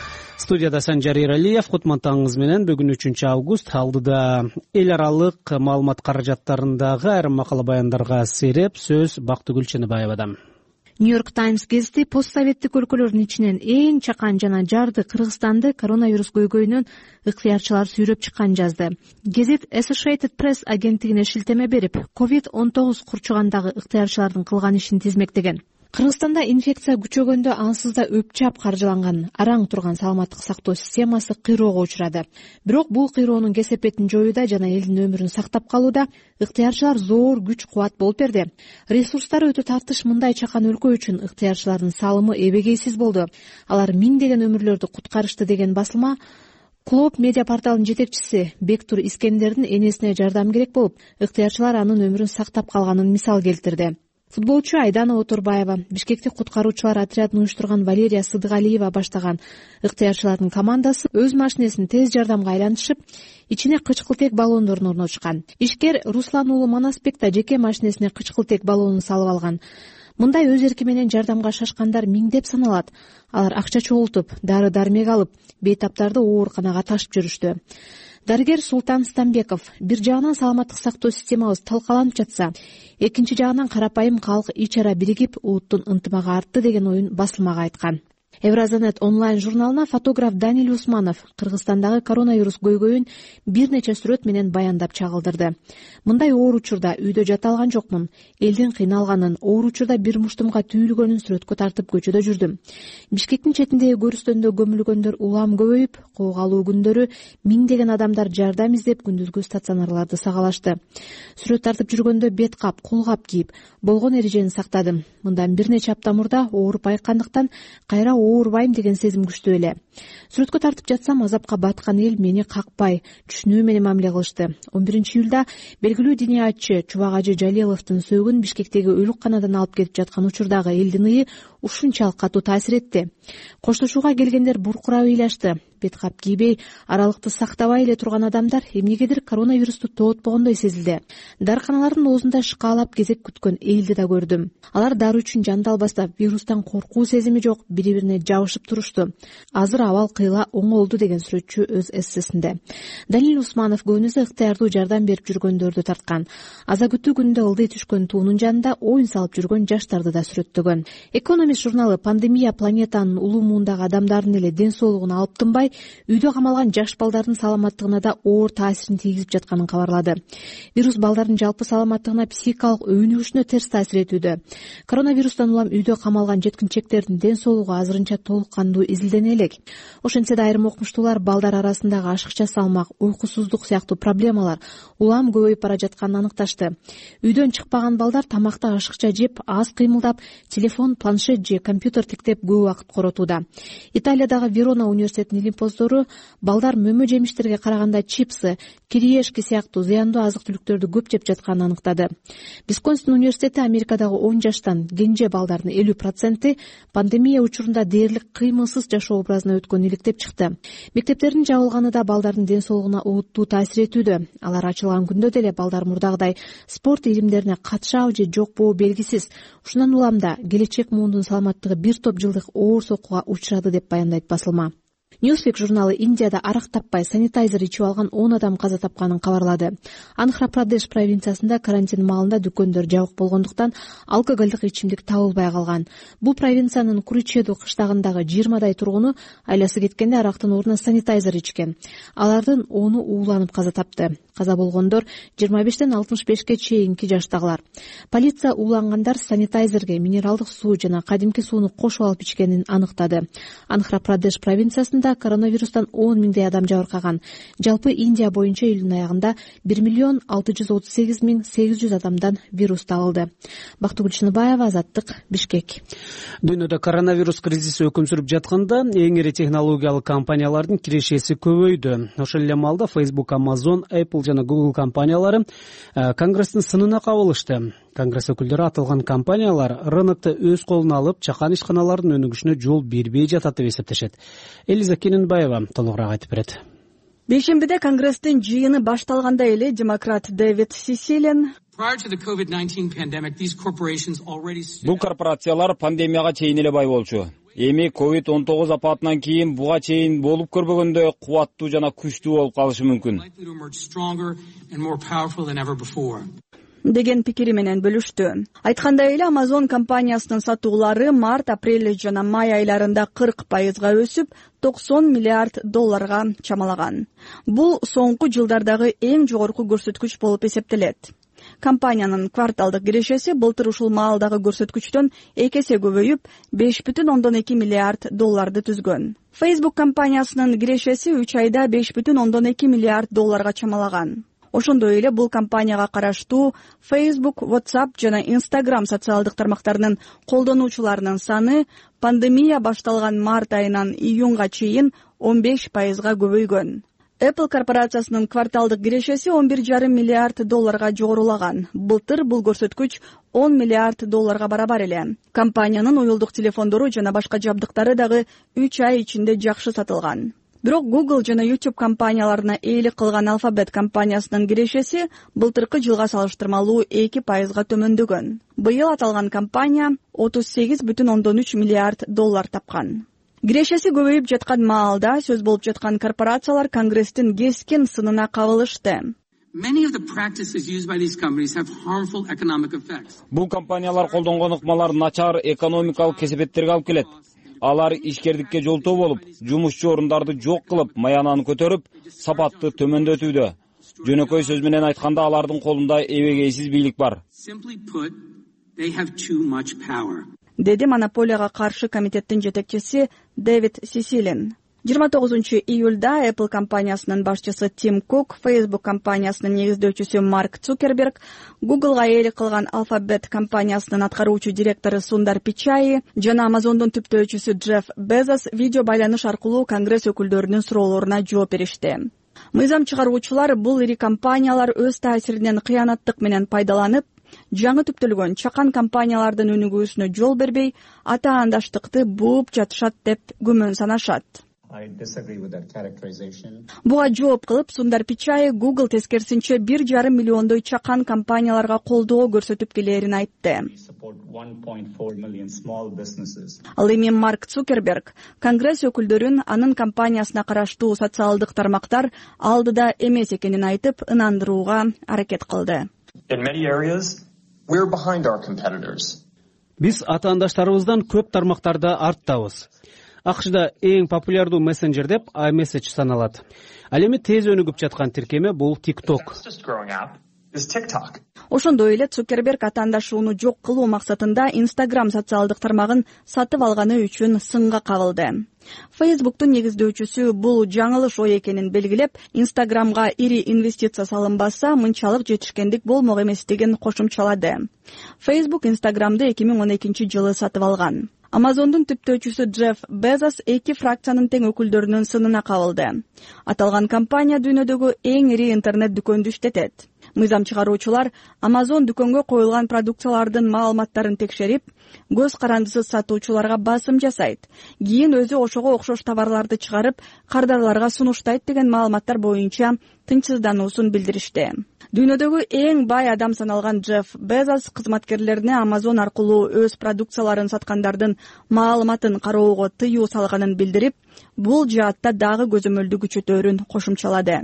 Студияда Санжар Эралиев, кутмандтарыңыз менен. Бүгүн 3 август, алдыда эл аралык маалымат каражаттарындагы айрым макала баяндарга сереп сөз Бактыгүл Чыныбаевадан.
Нью-Йорк Таймс гезити постсоветтик өлкөлөрдүн ичинен эң чакан жана жарды Кыргызстанды коронавирус көйгөйүнөн ыктыярчылар сүйрөп чыкканын жазды. Гезит Associated Press агенттигине шилтеме берип, COVID-19 курчугандагы ыктыярчылардын кылган ишин тизмектеген. Кыргызстанда инфекция күчөгөндө ансыз да өпчап каржыланган, араң турган саламаттык сактоо системасы кыйроого учурады. Бирок бул кыйроонун кесепетин жоюуда жана элдин өмүрүн сактап калууда ыктыярчылар зор күч кубат болуп берди. Ресурстары өтө тартыш мындай чакан өлкө үчүн ыктыярчылардын салымы эбегейсиз болду. Алар миңдеген өмүрлөрдү куткарышты деген басылма Клоп медиа порталынын жетекчиси Бектур Искендердин энесине жардам керек болуп, ыктыярчылар анын өмүрүн сактап калганын мисал келтирди. Футболчу Айдана Отурбаева, Бишкекте куткаруучулар отрядын уюштурган Валерия Сыдыгалиева баштаган ыктыярчылардын командасы өз машинесин тез жардамга айлантышып, ичине кычкылтек баллондорун орнотушкан. Ишкер Руслан уулу Манасбек да жеке машинесине кычкылтек баллонун салып алган. Мындай өз эрки менен жардамга шашкандар миңдеп саналат. Алар акча чогултуп, дары-дармек алып, бейтаптарды ооруканага ташып жүрүштү. Дарыгер Султан Стамбеков, бир жагынан саламаттык сактоо системабыз талкаланып жатса, экинчи жагынан карапайым калк ич-ара биригип улуттун ынтымагы артты деген оюн басылмага айткан. Евразанет онлайн журналына фотограф Даниль Усманов Кыргызстандагы коронавирус көйгөйүн бир нече сүрөт менен баяндап чагылдырды. Мындай оор учурда үйдө жата алган жокмун. Элдин кыйналганын, оор учурда бир муштумга түйүлгөнүн сүрөткө тартып көчөдө жүрдүм. Бишкектин четиндеги көрүстөндө көмүлгөндөр улам көбөйүп, куугалуу күндөрү миңдеген адамдар жардам издеп күндүзгү стационарларды сагалашты. Сүрөт тартып жүргөндө бет кап, кол кап кийип, болгон эрежени сактадым. Мындан бир нече апта мурда ооруп айыккандыктан кайра оорубайм деген сезим күчтүү эле. Сүрөткө тартып жатсам, азапка баткан эл мени какпай, түшүнүү менен мамиле кылышты. 11-июлда белгилүү диний айтчы Чубак Ажы Жалиловдун сөөгүн Бишкектеги өлүкканадан алып кетип жаткан учурдагы элдин ыы ушунчалык катуу таасир этти. Коштошууга келгендер буркурап ыйлашты. Бет кап кийбей, аралыкты сактабай эле турган адамдар эмнегедир коронавирусту тоотпогондой сезилди. Дарыканалардын оозунда шкаалап кезек күткөн элди да көрдүм. Алар дары үчүн жандалбастап, вирустан коркуу сезими жок, бири-бирине жабышып турушту. Азыр абал кыйла оңолду деген сүрөтчү өз эссесинде. Даниль Усманов көбүнесе ыктыярдуу жардам берип жүргөндөрдү тарткан. Аза күтүү күнүндө ылдый түшкөн туунун жанында оюн салып жүргөн жаштарды да сүрөттөгөн. Экономист журналы пандемия планетанын улуу муундагы адамдардын эле ден соолугуна алып тынбай, үйдө камалган жаш балдардын саламаттыгына да оор таасирин тийгизип жатканын кабарлады. Вирус балдардын жалпы саламаттыгына, психикалык өнүгүшүнө терс таасир этүүдө. Коронавирустан улам үйдө камалган жеткинчектердин ден соолугу азырынча толук кандуу изилдене элек. Ошентсе да айрым окумуштуулар балдар арасындагы ашыкча салмак, уйкусуздук сыяктуу проблемалар улам көбөйүп бара жатканын аныкташты. Үйдөн чыкпаган балдар тамакты ашыкча жеп, аз кыймылдап, телефон, планшет же компьютер тиктеп көп убакыт коротууда. Италиядагы Верона университетинин илимпоздору балдар мөмө жемиштерге караганда чипсы, кириешки сыяктуу зыяндуу азык-түлүктөрдү көп жеп жатканын аныктады. Висконсин университети Америкадагы 10 жаштан кенже балдардын 50% пандемия учурунда дээрлик кыймылсыз жашоо образына өткөнүн иликтеп чыкты. Мектептердин жабылганы да балдардын ден соолугуна олуттуу таасир этүүдө. Алар ачылган күндө деле балдар мурдагыдай спорт илимдерине катышабы же жокпу белгисиз. Ушундан улам да келечек муундун саламаттыгы бир топ жылдык оор соккуга учурады деп баяндайт басылма. Newsweek журналы Индияда арак таппай санитайзер ичип алган 10 адам каза тапканын кабарлады. Андхра-Прадеш провинциясында карантин маалында дүкөндөр жабык болгондуктан алкоголдук ичимдик табылбай калган. Бул провинциянын Куричеду кыштагындагы 20дай тургуну айласы кеткенде арактын ордуна санитайзер ичкен. Алардын 10-у ууланып каза тапты. Каза болгондор 25-тен 65-ке чейинки жаштагылар. Полиция уулангандар санитайзерге минералдык суу жана кадимки сууну кошуп алып ичкенин аныктады. Андхра-Прадеш провинциясында коронавирустан 10 миңдей адам жабыркаган. Жалпы Индия боюнча июлдун аягында 1 638 800 адамдан вирус табылды. Бактыгүл Чыныбаева, Азаттык, Бишкек.
Дүйнөдө коронавирус кризиси өкүм сүрүп жатканда эң ири технологиялык компаниялардын кирешеси көбөйдү. Ошол эле маалда Facebook, Amazon, Apple жана Google компаниялары Конгресстин сынына кабылышты. Конгресс өкүлдөрү аталган компаниялар рынокто өз колуна алып, чакан ишканалардын өнүгүшүнө жол бербей жатат деп эсептешет. Элиза Кененбаева толугураак айтып берет.
Бейшембиде Конгресстин жыйыны башталганда эле демократ Дэвид Сисилен
Бул корпорациялар пандемияга чейин эле бай болчу. Эми COVID-19 апатынан кийин буга чейин болуп көрбөгөндөй кубаттуу жана күчтүү болуп калышы мүмкүн
деген пикири менен бөлүштү. Айткандай эле Amazon компаниясынын сатуулары март, апрель жана май айларында 40% өсүп, $90 миллиард чамалаган. Бул соңку жылдардагы эң жогорку көрсөткүч болуп эсептелет. Компаниянын кварталдык кирешеси былтыр ушул маалдагы көрсөткүчтөн 2 эсе көбөйүп, $5,2 миллиард түзгөн. Facebook компаниясынын кирешеси 3 айда $5,2 миллиард чамалаган. Ошондой эле бул компанияга караштуу Facebook, WhatsApp жана Instagram социалдык тармактарынын колдонуучуларынын саны пандемия башталган март айынан июнга чейин 15% көбөйгөн. Apple корпорациясынын кварталдык кирешеси $11,5 миллиард жогорулаган. Былтыр бул көрсөткүч $10 миллиард барабар эле. Компаниянын уюлдук телефондору жана башка жабдыктары дагы 3 ай ичинде жакшы сатылган. Бирок Google жана YouTube компанияларына ээлик кылган Alphabet компаниясынын кирешеси былтыркы жылга салыштырмалуу 2% төмөндөгөн. Быйыл аталган компания $38,3 миллиард тапкан. Кирешеси көбөйүп жаткан маалда сөз болуп жаткан корпорациялар Конгресстин кескин сынына кабылышты.
Бул компаниялар колдонгон ыкмалар начар экономикалык кесепеттерге алып келет. Алар ишкердикке жолтоо болуп, жумушчу орундарды жок кылып, маянаны көтөрүп, сапатты төмөндөтүүдө. Жөнөкөй сөз менен айтканда алардын колунда эбегейсиз бийлик бар.
Деди монополияга каршы комитеттин жетекчиси Дэвид Сисилин. 29 июлда Apple компаниясынын башчысы Тим Кук, Facebook компаниясынын негиздөөчүсү Марк Цукерберг, Google'га ээлик кылган Alphabet компаниясынын аткаруучу директору Сундар Пичай жана Amazon'дун түптөөчүсү Джефф Безос видео байланыш аркылуу Конгресс өкүлдөрүнүн суроолоруна жооп беришти. Мыйзам чыгаруучулар бул ири компаниялар өз таасиринен кыянаттык менен пайдаланып, жаңы түптөлгөн чакан компаниялардын өнүгүүсүнө жол бербей, ата-андаштыкты бууп жатышат деп күмөн санашат. Буга жооп кылып Сундар Пичай Google тескерисинче 1,5 миллиондой чакан компанияларга колдоо көрсөтүп келерин айтты. Ал эми Марк Цукерберг Конгресс өкүлдөрүн анын компаниясына караштуу социалдык тармактар алдыда эмес экенин айтып, ынандырууга аракет кылды.
Биз ата-андаштарыбыздан көп тармактарда арттабыз. АКШда эң популярдуу мессенджер деп iMessage саналат. Ал эми тез өнүгүп жаткан тиркеме бул TikTok.
Ошондой эле Цукерберг ата-андашууну жок кылуу максатында Instagram социалдык тармагын сатып алганы үчүн сынга кабылды. Facebook'тун негиздөөчүсү бул жаңылыш ой экенин белгилеп, Instagram'га ири инвестиция салынбаса, мынчалык жетишкендик болмок эместигин кошумчалады. Facebook Instagram'ды 2012 жылы сатып алган. Amazon'дун түптөөчүсү Джефф Безос 2 фракциянын тең өкүлдөрүнүн сынына кабылды. Аталган компания дүйнөдөгү эң ири интернет дүкөндү иштетет. Мыйзам чыгаруучулар Amazon дүкөнгө коюлган продукциялардын маалыматтарын текшерип, көз карандысыз сатуучуларга басым жасайт. Кийин өзү ошого окшош товарларды чыгарып, кардарларга сунуштайт деген маалыматтар боюнча тынчсыздануусун билдиришти. Дүйнөдөгү эң бай адам саналган Джефф Безос кызматкерлерине Amazon аркылуу өз продукцияларын саткандардын маалыматын кароого тыюу салганын билдирип, бул жаатта дагы көзөмөлдү күчөтөөрүн кошумчалады.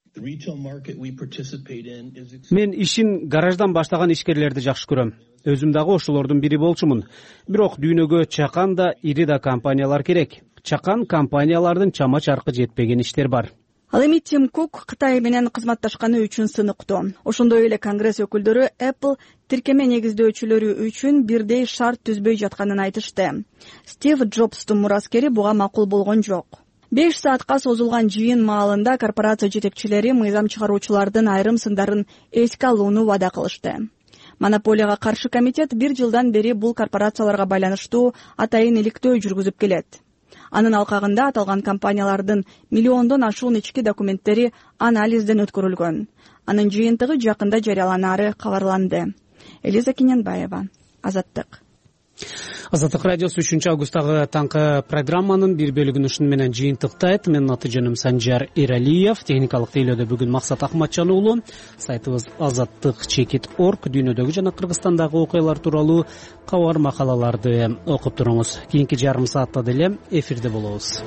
Мен ишин гараждан баштаган ишкерлерди жакшы көрөм. Өзүм дагы ошолордун бири болчумун. Бирок дүйнөгө чакан да, ири да компаниялар керек. Чакан компаниялардын чама чаркы жетпеген иштер бар.
Ал эми Тим Кук Кытай менен кызматташканы үчүн сыныктуу. Ошондой эле Конгресс өкүлдөрү Apple тиркеме негиздөөчүлөрү үчүн бирдей шарт түзбөй жатканын айтышты. Стив Джобстун мураскери буга макул болгон жок. 5 саатка созулган жыйын маалында корпорация жетекчилери мыйзам чыгаруучулардын айрым сындарын эске алууну вада кылышты. Монополияга каршы комитет 1 жылдан бери бул корпорацияларга байланыштуу атайын иликтөө жүргүзүп келет. Анын алкагында аталган компаниялардын миллиондон ашуун ички документтери анализден өткөрүлгөн. Анын жыйынтыгы жакында жарыяланары кабарланды. Элиза Кененбаева, Азаттык.
Азаттык радиосу 3 августтагы таңкы программанын бир бөлүгүн ушуну менен жыйынтыктайт. Менин аты жөнүм Санжар Эралиев. Техникалык тейлөөдө бүгүн Максат Ахматжан уулу. Сайтыбыз azattik.org дүйнөдөгү жана Кыргызстандагы окуялар тууралуу кабар макалаларды окуп туруңуз. Кийинки жарым саатта деле эфирде болобуз.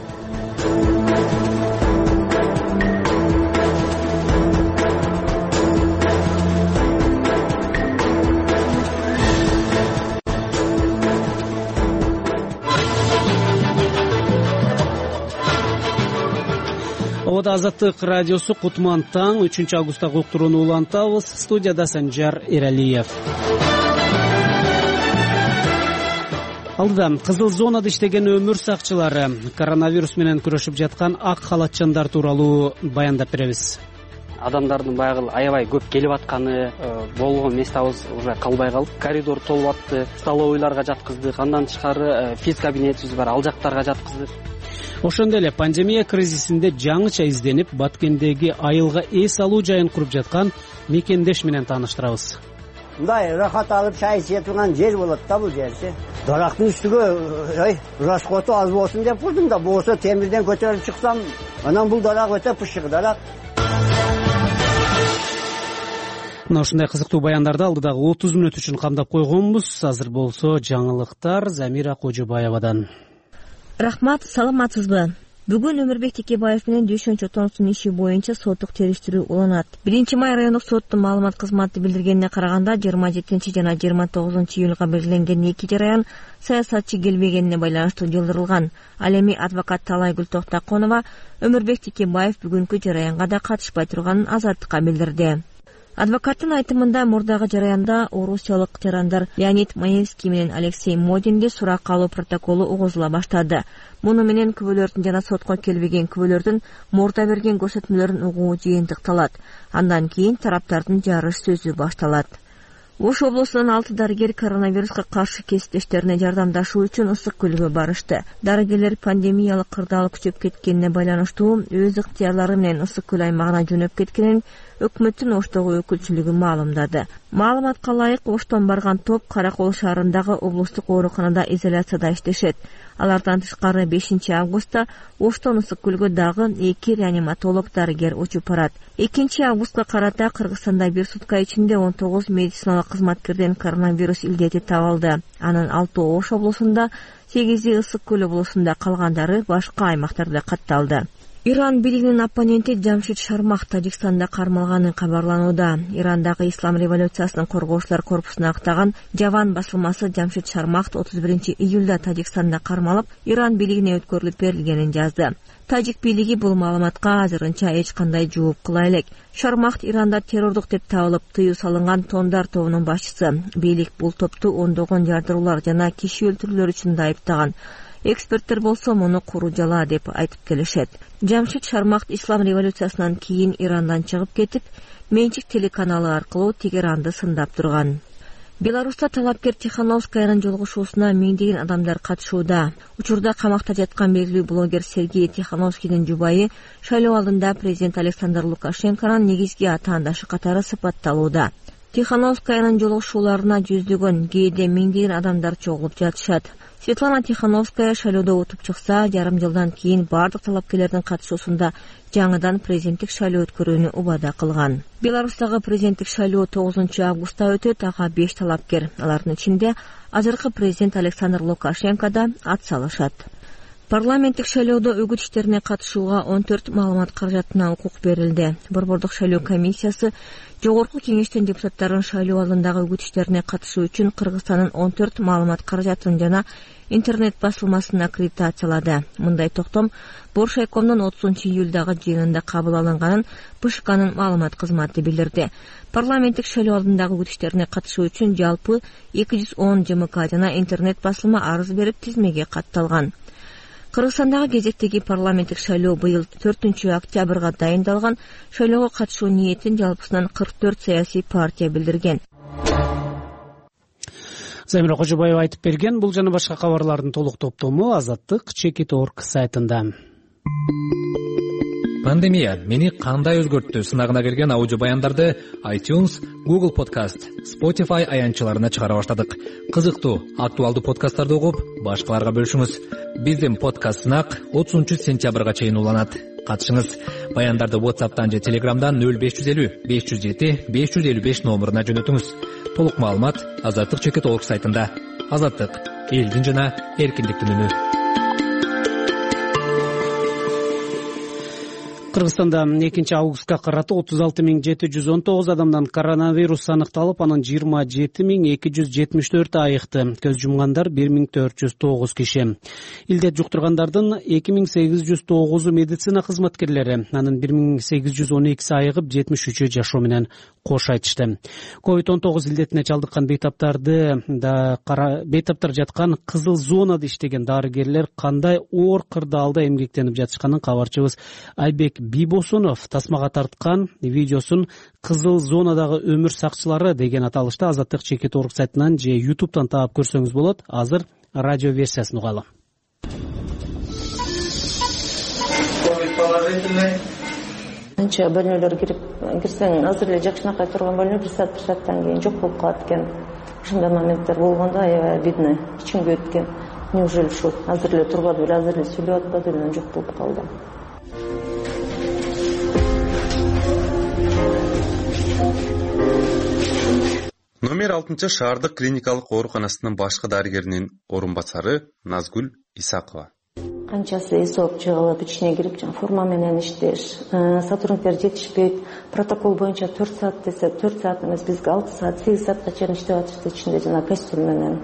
Азаттык радиосу Кутман таң 3 августтагы уктурууну улантабыз. Студияда Санжар Эралиев. Алдыда кызыл зонада иштеген өмүр сакчылары коронавирус менен күрөшүп жаткан ак халатчандар тууралуу баяндап беребиз.
Адамдардын баягы аябай көп келип атканы, болгон местабыз уже калбай калып, коридор толуп атты, столовойларга жаткыздык, андан тышкары физ кабинетибиз бар, ал жактарга жаткыздык.
Ошондой эле пандемия кризисинде жаңыча изденип, Баткендеги айылга эс алуу жайын куруп жаткан мекендеш менен тааныштырабыз.
Мындай рахат алып чай иче турган жер болот да бул жерчи. Дарактын үстүгө расходу аз болсун деп курдум да, болсо темирден көтөрүп чыксам, анан бул дарак өтө пышык дарак.
Мына ушундай кызыктуу баяндарды алдыдагы 30 мүнөт үчүн камдап койгонбуз. Азыр болсо жаңылыктар Замира Кожобаевадан.
Рахмат, саламатсызбы? Бүгүн Өмүрбек Текебаев менен Дүйшөн Чотонсунун иши боюнча соттук териштирүү уланат. 1-май райондук соттун маалымат кызматы билдиргенине караганда 27 жана 29 июлга белгиленген 2 жараян саясатчы келбегенине байланыштуу жылдырылган. Ал эми адвокат Талайгүл Токтоконова Өмүрбек Текебаев бүгүнкү жараянга да катышпай турганын Азаттыкка билдирди. Адвокаттын айтымында мурдагы жараянда орусиялык тирандар Леонид Маевский менен Алексей Модинге суракка алуу протоколу угузула баштады. Муну менен күбөлөрдүн жана сотко келбеген күбөлөрдүн мурда берген көрсөтмөлөрүн угуу жыйынтыкталат. Андан кийин тараптардын жарыш сөзү башталат. Ош облусунун 6 дарыгер коронавируска каршы кесиптештерине жардамдашуу үчүн Ысык көлгө барышты. Дарыгерлер пандемиялык кырдаал күчөп кеткенине байланыштуу өз ыктыярлары менен Ысык көл аймагына жөнөп кеткенин өкмөттүн Оштогу өкүлчүлүгү маалымдады. Маалыматка ылайык, Оштон барган топ Каракол шаарындагы облустук ооруканада изоляцияда иштешет. Алардан тышкары 5 августта Оштон Ысык көлгө дагы 2 реаниматолог дарыгер учуп барат. 2 августка карата Кыргызстанда бир сутка ичинде 19 медициналык кызматкерден коронавирус илдети табылды. Анын 6 Ош облусунда, 8 Ысык көл облусунда, калгандары башка аймактарда катталды. Иран бийлигинин оппоненти Жамшид Шармах Тажикстанда кармалганы кабарланууда. Ирандагы Ислам революциясынын коргоочулар корпусуна актаган Жаван басылмасы Жамшид Шармах 31 июлда Тажикстанда кармалып, Иран бийлигине өткөрүлүп берилгенин жазды. Тажик бийлиги бул маалыматка азырынча эч кандай жооп кыла элек. Шармах Иранда террордук деп табылып, тыюу салынган Тондар тобунун башчысы. Бийлик бул топту ондогон жардыруулар жана киши өлтүрүүлөр үчүн да айыптаган. Эксперттер болсо муну куру жала деп айтып келишет. Жамшид Шармах Ислам революциясынан кийин Ирандан чыгып кетип, менчик телеканалы аркылуу Тегеранды сындап турган. Беларуста талапкер Тихановскаянын жолугушуусуна миңдеген адамдар катышууда. Учурда камакта жаткан белгилүү блогер Сергей Тихановскийдин жубайы шайлоо алдында президент Александр Лукашенконун негизги атаандашы катары сыпатталууда. Тихановскаянын жолугушууларына жүздөгөн, кээде миңдеген адамдар чогулуп жатышат. Светлана Тихановская шайлоодо утуп чыкса, жарым жылдан кийин бардык талапкерлердин катышуусунда жаңыдан президенттик шайлоо өткөрүүнү убада кылган. Беларустагы президенттик шайлоо 9 августта өтөт, ага 5 талапкер. Алардын ичинде азыркы президент Александр Лукашенко да ат салышат. Парламенттик шайлоодо үгүт иштерине катышууга 14 маалымат каражатына укук берилди. Борбордук шайлоо комиссиясы Жогорку кеңештин депутаттарын шайлоо алдындагы үгүт иштерине катышуу үчүн Кыргызстандын 14 маалымат каражатын жана интернет басылмасын аккредитациялады. Мындай токтом Боршайкомдун 30 июлдагы жыйынында кабыл алынганын ПШКнын маалымат кызматы билдирди. Парламенттик шайлоо алдындагы үгүт иштерине катышуу үчүн жалпы 210 ЖМК жана интернет басылма арыз берип тизмеге катталган. Кыргызстандагы кезектеги парламенттик шайлоо быйыл 4 октябрга дайындалган. Шайлоого катышуу ниетин жалпысынан 44 саясий партия билдирген.
Замира Кожобаева айтып берген. Бул жана башка кабарлардын толук топтому Азаттык.org сайтында.
Пандемия мени кандай өзгөрттү сынагына келген аудио баяндарды iTunes, Google Podcast, Spotify аянтчаларына чыгара баштадык. Кызыктуу, актуалдуу подкасттарды угуп, башкаларга бөлүшүңүз. Биздин подкаст сынак 30-сентябрга чейин уланат. Катышыңыз. Баяндарды WhatsApp'тан же Telegram'дан 0550 507 555 номуруна жөнөтүңүз. Толук маалымат Азаттык чекит орг сайтында. Азаттык — элдин жана эркиндиктин үнү.
Кыргызстанда 2 августка карата 36.719 адамдан коронавирус аныкталып, анын 27.274 айыкты. Көз жумгандар 1.409 киши. Илдет жуктургандардын 2.809 медицина кызматкерлери, анын 1.812 айыгып, 73 жашоо менен кош айтышты. COVID-19 илдетине чалдыккан бейтаптар жаткан кызыл зонада иштеген дарыгерлер кандай оор кырдаалда эмгектенип жатышканын кабарчыбыз Айбек Бибосунов тасмага тарткан видеосун «Кызыл зонадагы өмүр сакчылары» деген аталышта Азаттык чекит орг сайтынан же YouTube'дан таап көрсөңүз болот. Азыр радио версиясын угалы.
Канча бөлмөлөр кирсең, азыр эле жакшынакай турган бөлмө 1 сааттан кийин жок болуп калат экен. Ушундай моменттер болгондо аябай обидно, ичимге өткөн. Неужели ушу азыр эле турбады беле, азыр эле сүйлөп атпады беле, жок болуп калды.
Номер 6 шаардык клиникалык ооруканасынын башкы дарыгеринин орун басары Назгүл Исакова.
Канчасы эсоп жыгылып, ичине кирип, форма менен иштеш, сотрудниктер жетишпейт, протокол боюнча 4 саат десе, 4 саат эмес, бизге 6 саат, 8 саатка чейин иштеп атышты ичинде жана костюм менен.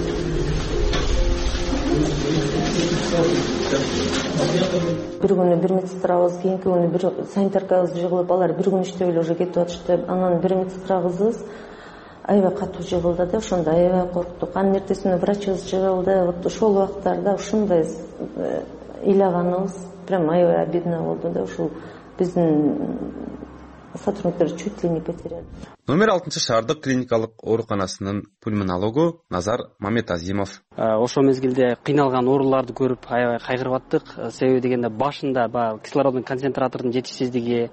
Бир күнү бир медсестрабыз, кийинки күнү бир санитаркабыз жыгылып, алар бир күн иштеп эле уже кетип атышты. Анан бир медсестрабыз аябай катуу жыгылды да, ошондо аябай корктук. Анын эртесинде врачыбыз жыгылды. Вот ошол убактарда ушундай ыйлаганыбыз прям аябай обидно болду да. Ушул биздин сотрудниктер чуть ли не потеряли.
Номер 6 шаардык клиникалык ооруканасынын пульмонологу Назар Маметазимов.
Ошол мезгилде кыйналган ооруларды көрүп аябай кайгырып аттык. Себеби дегенде башында баягы кислороддун концентраторунун жетишсиздиги,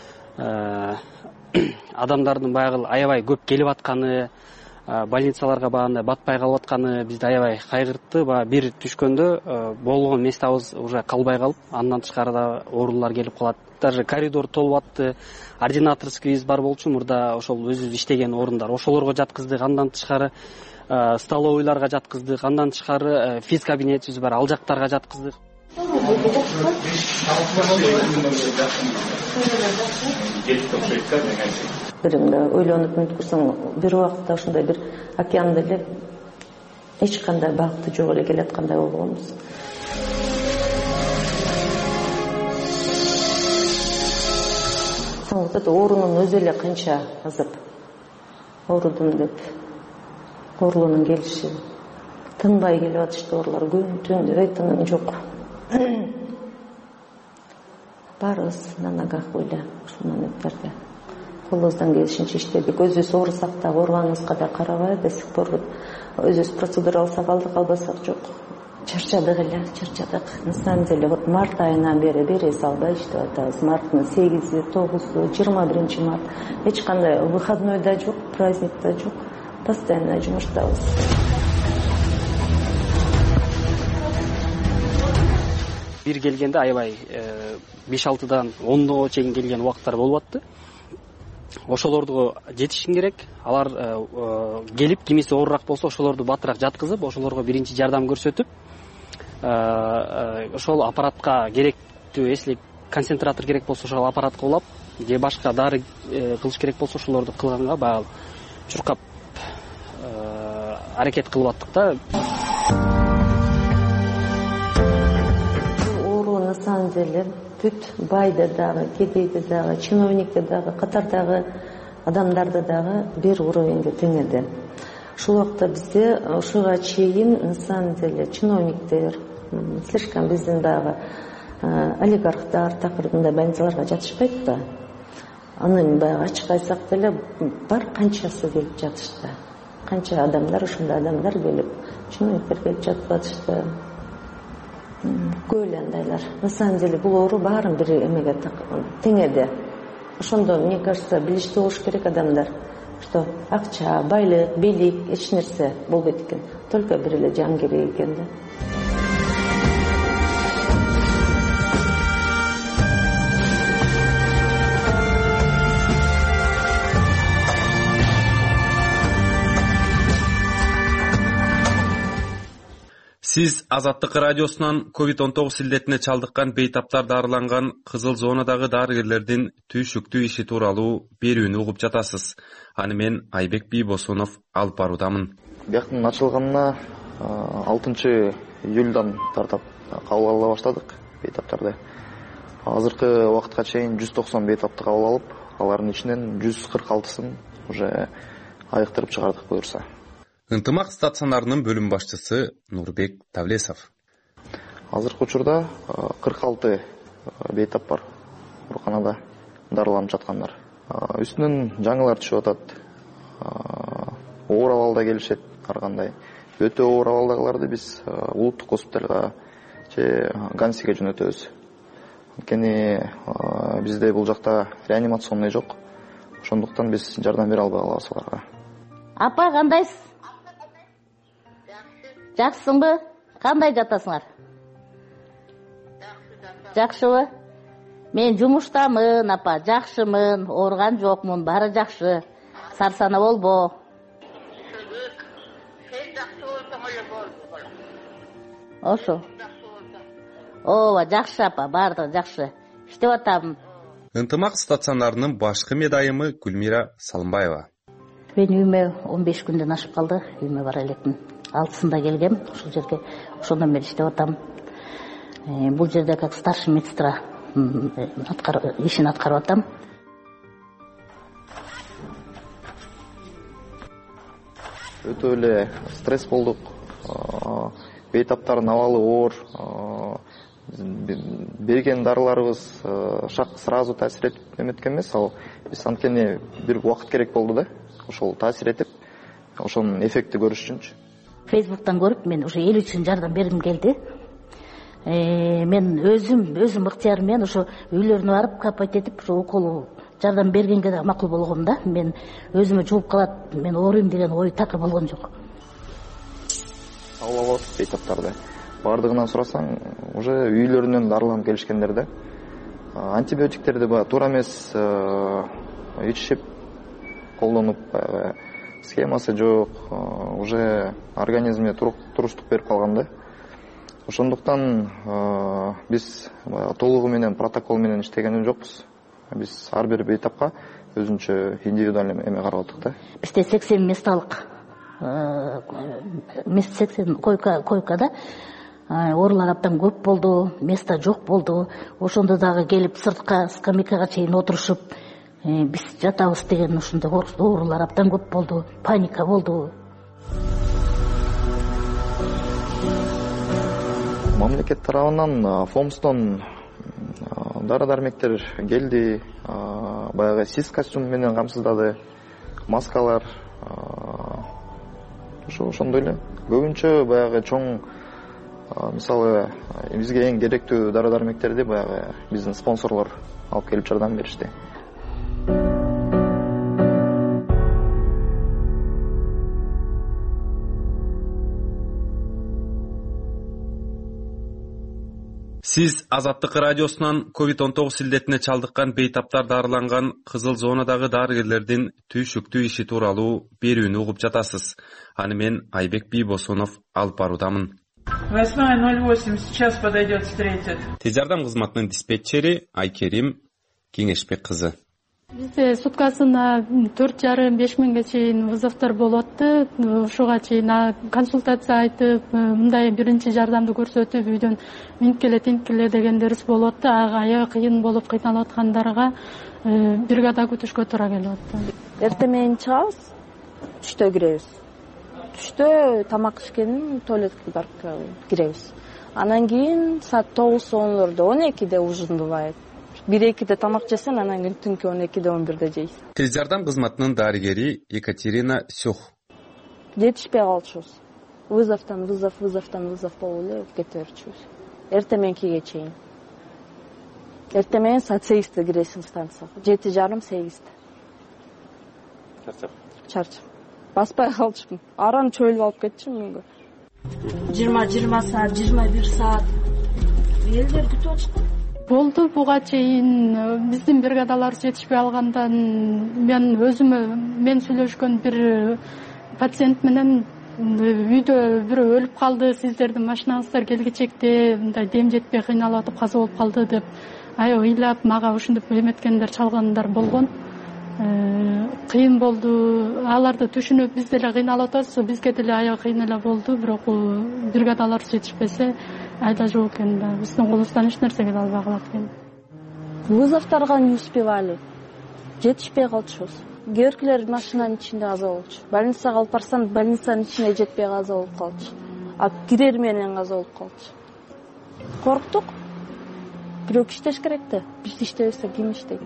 адамдардын баягы аябай көп келип атканы, больницаларга багында батпай калып атканы бизди аябай кайгыртты. Бир түшкөндө болгон местабыз уже калбай калып, андан тышкары да оорулар келип калат. Даже коридор толуп атты. Ординаторскийбиз бар болчу, мурда ошол өзүбүз иштеген орундар. Ошолорго жаткыздык, андан тышкары столовойларга жаткыздык, андан тышкары физ кабинетибиз бар, ал жактарга жаткыздык.
Биримде ойлонуп мүнөт көрсөң, бир убакта ушундай бир океанда эле эч кандай багыты жок эле келаткандай болгонбуз. Вот оорунун өзү эле канча азап. Оорудум деп. Оорунун келиши. Тынбай келип атышты оорулар, күн түн тыным жок. Барыбыз на ногах эле ушул моменттерде. Колубуздан келишинче иштедик. Өзүбүз оорусак да, оорубаныбызга да карабай, до сих пор өзүбүз процедура алсак алдык, албасак жок. Чарчадык эле, чарчадык. На самом деле, вот март айынан бери салбай иштеп атабыз. Марттын 8-и, 9-у, 21 март. Эч кандай выходной да жок, праздник да жок. Постоянно жумуштабыз.
Бир келгенде аябай 5-6-дан 10-го чейин келген убактар болуп атты. Ошолорду жетишин керек. Алар келип, кимиси оорураак болсо, ошолорду батыраак жаткызып, ошолорго биринчи жардам көрсөтүп, ошол аппаратка керектүү, если концентратор керек болсо, ошол аппаратка улап, же башка дары кылыш керек болсо, ошолорду кылганга баягы чуркап аракет кылып аттык да.
На самом деле, бүт байды дагы, кедейди дагы, чиновникти дагы, катардагы адамдарды дагы бир уровеньге теңеди. Ушул убакта бизде ушуга чейин, на самом деле, чиновниктер, слишком биздин дагы олигархтар такырында больницаларга жатышпайт да. Аны баягы ачык айтсак деле, бар канчасы келип жатышты. Канча адамдар, ушундай адамдар келип, чиновниктер келип жатып атышты. көп эле андайлар. На самом деле бул оору баарын бир эмеге тең эле. Ошондо мне кажется, билиштүү болуш керек адамдар, что акча, байлык, бийлик эч нерсе болбойт экен. Только бир эле жан керек экен да.
Сиз Азаттык радиосунан COVID-19 илдетине чалдыккан бейтаптар дарыланган кызыл зонадагы дарыгерлердин түйшүктүү иши тууралуу берүүнү угуп жатасыз. Аны мен Айбек Бийбосунов алып баруудамын.
Бияктын ачылганына 6 июлдан тартап кабыл ала баштадык бейтаптарды. Азыркы убакытка чейин 190 бейтапты кабыл алып, алардын ичинен 146сын уже айыктырып чыгардык буюрса.
Ынтымак стационарынын бөлүм башчысы Нурбек Тавлесов.
Азыркы учурда 46 бейтап бар ооруканада дарыланып жаткандар. Үстүнөн жаңылар түшүп атат. Оор абалда келишет ар кандай. Өтө оор абалдагыларды биз улуттук госпиталга же Гансиге жөнөтөбүз. Анткени бизде бул жакта реанимационный жок. Ошондуктан биз жардам бере албай калабыз аларга.
Апа, кандайсыз? Жакшысыңбы? Кандай жатасыңар? Жакшыбы? Мен жумуштамын, апа, жакшымын, ооруган жокмун, баары жакшы. Сарсана болбо. Ошо. Ооба, жакшы апа, баардыгы жакшы. Иштеп атам.
Ынтымак стационарынын башкы медайымы Гүлмира Салымбаева.
Мен үйүмө 15 күндөн ашып калды, үйүмө бара элекмин. 6-сында келгем, ушул жерге. Ошондон бери иштеп атам. Бул жерде как старший медсестра ишин аткарып атам.
Өтө эле стресс болдук. Бейтаптардын абалы оор. Берген дарыларыбыз сразу таасир этип эметкен эмес. Ал биз анткени бир убакыт керек болду да. Ошол таасир этип, ошонун эффекти көрүш үчүнчү.
Фейсбуктан көрүп, мен уже эл үчүн жардам бергим келди. Мен өзүм ыктыярым менен ошо үйлөрүнө барып капать этип, ошо укол жардам бергенге да макул болгом да. Мен өзүмө жугуп калат, мен ооруйм деген ой такыр болгон жок.
Алып бейтаптарды бардыгынан сурасаң, уже үйлөрүнөн дарыланып келишкендер да. Антибиотиктерди туура эмес ичишип колдонуп, схемасы жок, уже организмге туруштук берип калган да. Ошондуктан биз толугу менен протокол менен иштеген жокпуз. Биз ар бир бейтапка өзүнчө индивидуальный эме карап аттык да.
Бизде 80 месталык 80 койкада оорулар абдан көп болду, место жок болду. Ошондо дагы келип сыртка скамейкага чейин отурушуп, биз жатабыз деген ушундай оорулар абдан көп болду, паника болду.
Мамлекет тарабынан ФОМСтон дары-дармектер келди, баягы СИС костюм менен камсыздады, маскалар, ошондой эле. Көбүнчө баягы чоң, мисалы, бизге эң керектүү дары-дармектерди баягы биздин спонсорлор алып келип жардам беришти.
Сиз Азаттык радиосунан COVID-19 илдетине чалдыккан бейтаптар дарыланган кызыл зонадагы дарыгерлердин түйшүктүү иши тууралуу берүүнү угуп жатасыз. Аны мен Айбек Бийбосунов алып баруудамын.
8:08 сейчас подойдет, встретит.
Тез жардам кызматынын диспетчери Айкерим Кеңешбек кызы.
Бизде суткасына 4,5-5 миңге чейин вызовдор болот. Ушуга чейин консультация айтып, мындай биринчи жардамды көрсөтүп, үйдөн минт келе дегендерибиз болот. Ага аябай кыйын болуп кыйналып аткандарга бригада күтүшкө туура келип атты.
Эртең менен чыгабыз, түштө киребиз. Түштө тамак ишкенин туалетке барып киребиз. Анан кийин саат 9-10 12-де ужин бывает. 1-2-де тамак жесең, анан кийин түнкү 12-де 11-де жейсиң.
Тез жардам кызматынын дарыгери Екатерина Сюх.
Жетишпей калышыбыз. Вызов болуп эле кете берчүбүз. эртең мененкиге чейин. Эртең менен саат 8-те киресиң станцияга. 7:30-8-те. Чарчап. Баспай калчумун. Аран чөйлүп алып кетчүмүн үйгө. 20 саат, 21 саат. Элдер күтүп атышкан.
Болду буга чейин биздин бригадалар жетишпей алгандан мен сүйлөшкөн бир пациент менен үйдө бирөө өлүп калды, сиздердин машинаңыздар келгичекте мындай дем жетпей кыйналып атып каза болуп калды деп аябай ыйлап мага ушинтип эметкендер, чалгандар болгон. Кыйын болду. Аларды түшүнүп биз деле кыйналып атабыз, бизге деле аябай кыйын эле болду, бирок бригадалар жетишпесе айда жок экен да. Биздин колубуздан эч нерсе келе албай калат экен.
Вызовторго не успевали. Жетишпей калчубуз. Кээ машинанын ичинде каза болчу. Больницага алып барсам, больницанын ичине жетпей каза болуп калчу. А кирер менен каза болуп калчу. Корктук. Бирок иштеш керек да. Биз иштебесек ким иштейт?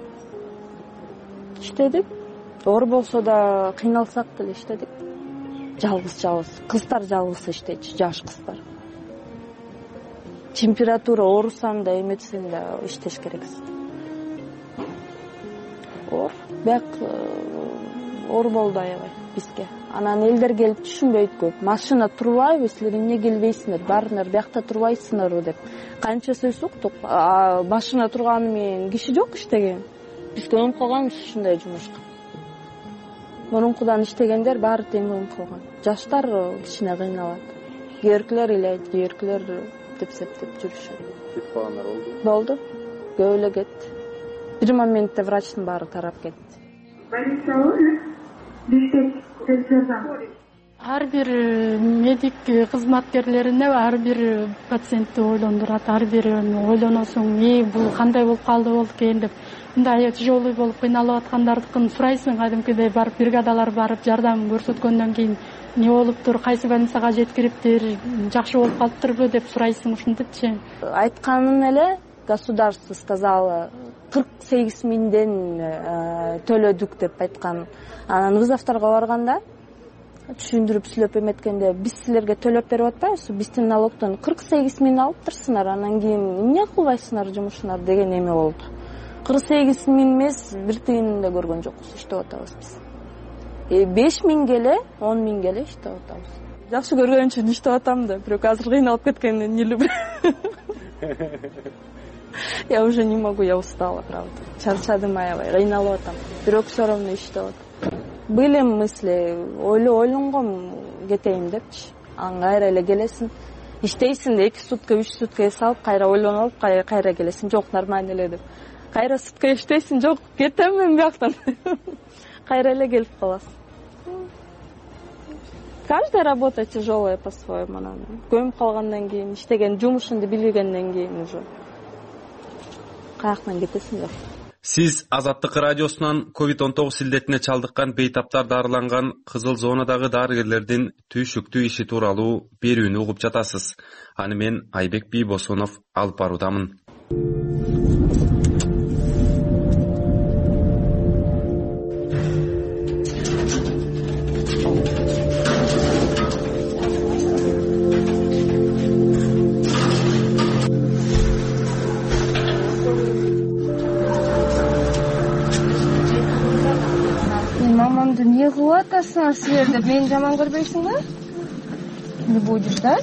İşledik. Оор болсо да кыйналсак деле иштедик. Жалгыз. Кыздар жалгыз иштейт, жаш кыздар. Температура оорусам да, эметсем да иштеш керексиз. Оор, бак оор болду аябай бизге. Анан элдер келип түшүнбөйт көп. Машина турбайбы, силер эмне келбейсиңер? Барыңар, биякта турбайсыңарбы деп. Канча сөз уктук. Машина турганы менен киши жок иштеген. Биз көңүп калганбыз ушундай жумушка. Мурункудан иштегендер баары тең көңүп калган. Жаштар кичине кыйналат. Кээркилер илейт, кээркилер тепсептеп жүрүшөт. Кетип калгандар болду? Көп эле кетти. Бир моментте врачтын баары тарап кетти.
Ар бир медик кызматкерлерине ар бир пациентти ойлондурат, ар бир ойлоносуң, бул кандай болуп калды экен деп. Мындай тяжелый болуп кыйналып аткандардыкын сурайсың, кадимкидей барып бригадалар барып жардам көрсөткөндөн кийин эмне болуптур, кайсы больницага жеткириптир, жакшы болуп калыптырбы деп сурайсың ушинтипчи.
Айтканын эле государство сказало 48 миңден төлөдүк деп айткан. Анан вызовторго барганда түшүндүрүп сүйлөп эметкенде биз силерге төлөп берип атпайбызбы, биздин налогдон 48 миң алыптырсыңар, анан кийин эмне кылбайсыңар жумушуңар деген эме болду. 48 миң эмес, бир тыйынын да көргөн жокпуз, иштеп атабыз биз. 5 миң келе, 10 миң келе иштеп атабыз. Жакшы көргөн үчүн иштеп атам да, бирок азыр кыйналып кеткенден эле. Я уже не могу, я устала, правда. Чарчадым аябай, кыйналып атам. Бирок всё равно иштеп атам. Были мысли, ойлонгом кетейин депчи. Анан кайра эле келесиң. Иштейсиң да 2 сутка, 3 сутка салып, кайра ойлонуп, кайра келесиң. Жок, нормально эле деп. Кайра сутка иштейсиң, жок, кетем мен бияктан. Кайра эле келип каласың. Каждая работа тяжелая по-своему. Көмүп калгандан кийин, иштеген жумушунду билгенден кийин уже каяктан кетесиң жок.
Сиз Азаттык радиосунан COVID-19 илдетине чалдыккан бейтаптар дарыланган кызыл зонадагы дарыгерлердин түйшүктүү иши тууралуу берүүнү угуп жатасыз. Аны мен Айбек Бийбосунов алып баруудамын.
Мамамды не кылып атасыңар силер деп мени жаман көрбөйсүңөр? Не будешь, да?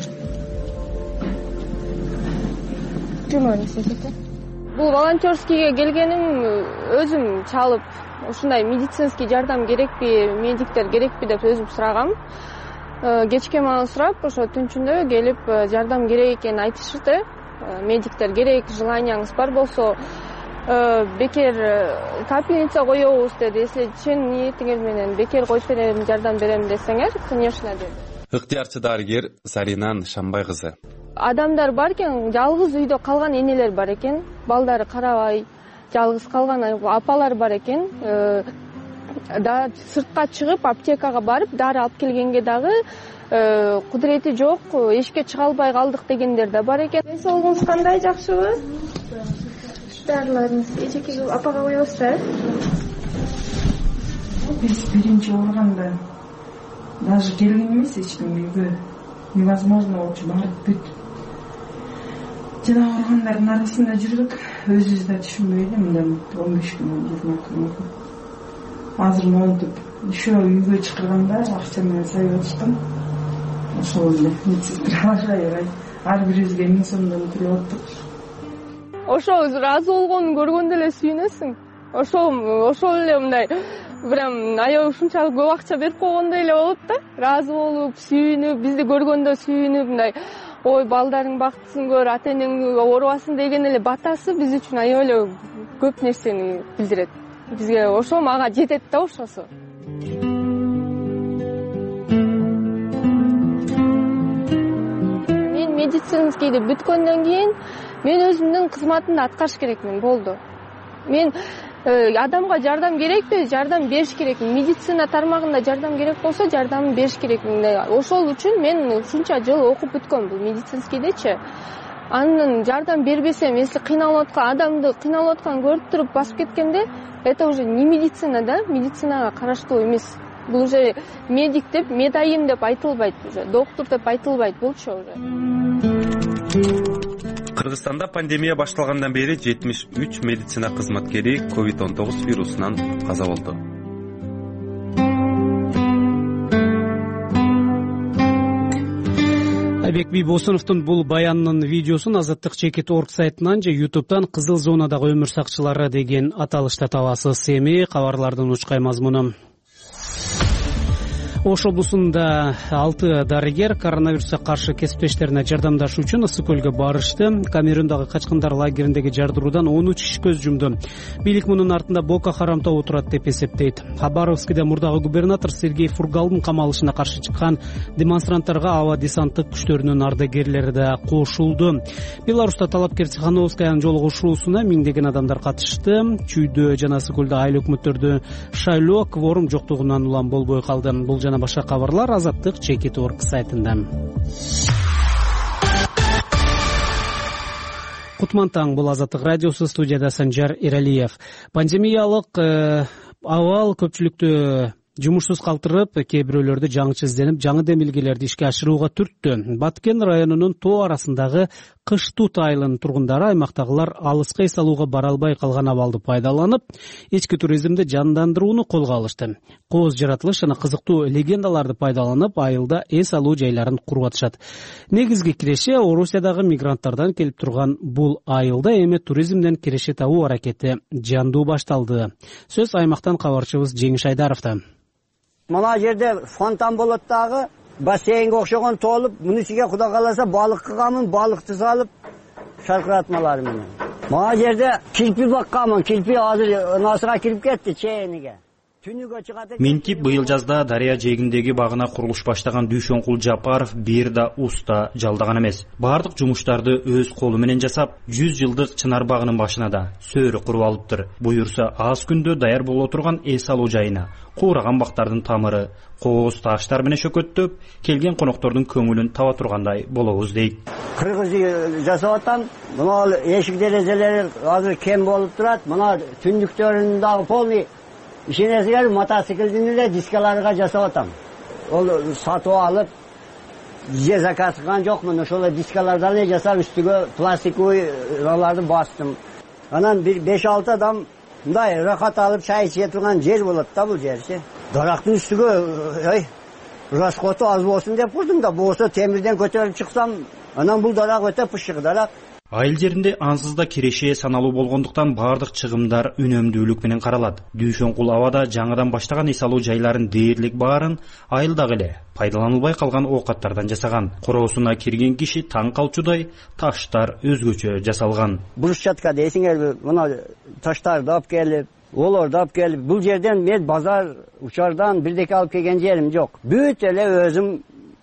Бул волонтерскийге келгеним өзүм чалып, ушундай медицинский жардам керекпи, медиктер керекпи деп өзүм сурагам. Кечке мага сурап, ошо түнчүндө келип жардам керек экенин айтышты. Медиктер керек, желанияңыз бар болсо бекер капельница коебуз деди. Если чын ниетиңер менен бекер коюп берем, жардам берем десеңер, конечно деди.
Ыктыярчы дарыгер Заринан Шамбай кызы.
Адамдар бар экен, жалгыз үйдө калган энелер бар экен, балдары карабай, жалгыз калган апалар бар экен. Да сыртка чыгып аптекага барып дары алып келгенге дагы кудурети жок, эшикке чыга албай калдык дегендер да бар экен. Соолугуңуз кандай, жакшыбы? Дарыларыңыз эчекке апага коебузбу?
Биз биринчи ооруганда даже келген эмес эч ким үйгө. Невозможно болчу, барып бүт. жана ооругандардын арасында жүрдүк. Өзүбүз да түшүнбөй эле мындай 15 күн 20 күн. Азыр монтип еще үйгө чакырганда акча менен сайып атышкан. Ошол эле медсестра аябай ар бирибизге 1000 сомдон төлөп аттык.
Ошол ыраазы болгонун көргөндө эле сүйүнөсүң. Ошол эле мындай прям аябай ушунчалык көп акча берип койгондой эле болот да. Ыраазы болуп, сүйүнүп, бизди көргөндө сүйүнүп, мындай ой балдарың бактысын көр, ата энең оорубасын деген эле батасы биз үчүн аябай эле көп нерсени билдирет. Бизге ошо мага жетет да ошосу. Мен медицинскийди бүткөндөн кийин мен өзүмдүн кызматымды аткарыш керекмин, болду. Мен адамга жардам керекпи? Жардам бериш керекмин. Медицина тармагында жардам керек болсо, жардам бериш керекмин. Ошол үчүн мен ушунча жыл окуп бүткөм бул медицинскийдечи. Анын жардам бербесем, если кыйналып аткан адамды кыйналып атканын көрүп туруп басып кеткенде, это уже не медицина да, медицинага караштуу эмес. Бул уже медик деп, медайым деп айтылбайт уже, доктор деп айтылбайт болчу уже.
Кыргызстанда пандемия башталгандан бери 73 медицина кызматкери COVID-19 вирусунан каза болду.
Айбек Бийбосуновдун бул баянынын видеосун Азаттык Чекит.org сайтынан же YouTube'дан Кызыл зонадагы өмүр сакчылары деген аталышта табасыз. Эми кабарлардын учкай мазмуну. Ош облусунда 6 дарыгер коронавирусга каршы кесиптештерине жардамдашуу үчүн Ысык көлгө барышты. Камерундагы качкындар лагериндеги жардыруудан 13 киши көз жумду. Бийлик мунун артында Боко Харам тобу турат деп эсептейт. Хабаровскийде мурдагы губернатор Сергей Фургалдын камалышына каршы чыккан демонстранттарга аба десанттык күчтөрүнүн ардагерлери да кошулду. Беларуста талапкер Цехановскаянын жолугушуусуна миңдеген адамдар катышты. Чүйдө жана Ысык көлдө айыл өкмөттөрдү шайлоо кворум жоктугунан улам болбой калды. Бул жана башка кабарлар Азаттык Чекит.org сайтында. Кутман таң, бул Азаттык радиосу, студияда Санжар Эралиев. Пандемиялык абал көпчүлүктү жумушсуз калтырып, кээ бирөөлөрдү жаңыча изденип, жаңы демилгелерди ишке ашырууга түрттү. Баткен районунун Тоо арасындагы Кыштут айылынын тургундары аймактагылар алыска эс алууга бара албай калган абалды пайдаланып, ички туризмди жандандырууну колго алышты. Кооз жаратылыш жана кызыктуу легендаларды пайдаланып, айылда эс алуу жайларын куруп атышат. Негизги киреше Орусиядагы мигранттардан келип турган бул айылда эми туризмден киреше табуу аракети жандуу башталды. Сөз аймактан кабарчыбыз Жеңиш Айдаровдо.
Мына жерде фонтан болот дагы, бассейнге окшогон толуп, мунун ичиге Кудай кааласа балык кылганмын, балыкты салып шаркыратмалар менен. Мына жерде кирпи бакканмын, кирпи азыр насыга кирип кетти чейниге.
Минтип быйыл жазда дарыя жээгиндеги багына курулуш баштаган Дүйшөнкул Жапаров бир да уста жалдаган эмес. Бардык жумуштарды өз колу менен жасап, 100 жылдык чынар багынын башына да сөөрү куруп алыптыр. Буюрса аз күндө даяр боло турган эс алуу жайына куураган бактардын тамыры, кооз таштар менен шөкөттөп, келген коноктордун көңүлүн таба тургандай болобуз дейт.
Кыргыз жасап атам, мына эшик терезелери азыр кем болуп турат, мына түндүктөрүн дагы полный ишенесиңер мотоциклдин эле дискаларга жасап атам. Ол сатып алып, же заказ кылган жокмун, ошол дискалардан эле жасап үстүгө пластиковый роларды бастым. Анан бир 5-6 адам мындай рахат алып чай иче турган жер болот да бул жерчи. Дарактын үстүгө расходу аз болсун деп курдум да, болсо темирден көтөрүп чыксам, анан бул дарак өтө пышык дарак.
Айыл жеринде ансыз да киреше саналуу болгондуктан бардык чыгымдар үнөмдүүлүк менен каралат. Дүйшөнкул абада жаңыдан баштаган эс алуу жайларын дээрлик баарын айылдагы эле пайдаланылбай калган оокаттардан жасаган. Короосуна кирген киши таң калчудай таштар өзгөчө жасалган.
Брусчатка дейсиңерби, мына таштарды алып келип, олорду алып келип, бул жерден мен базар учардан бирдеке алып келген жерим жок. Бүт эле өзүм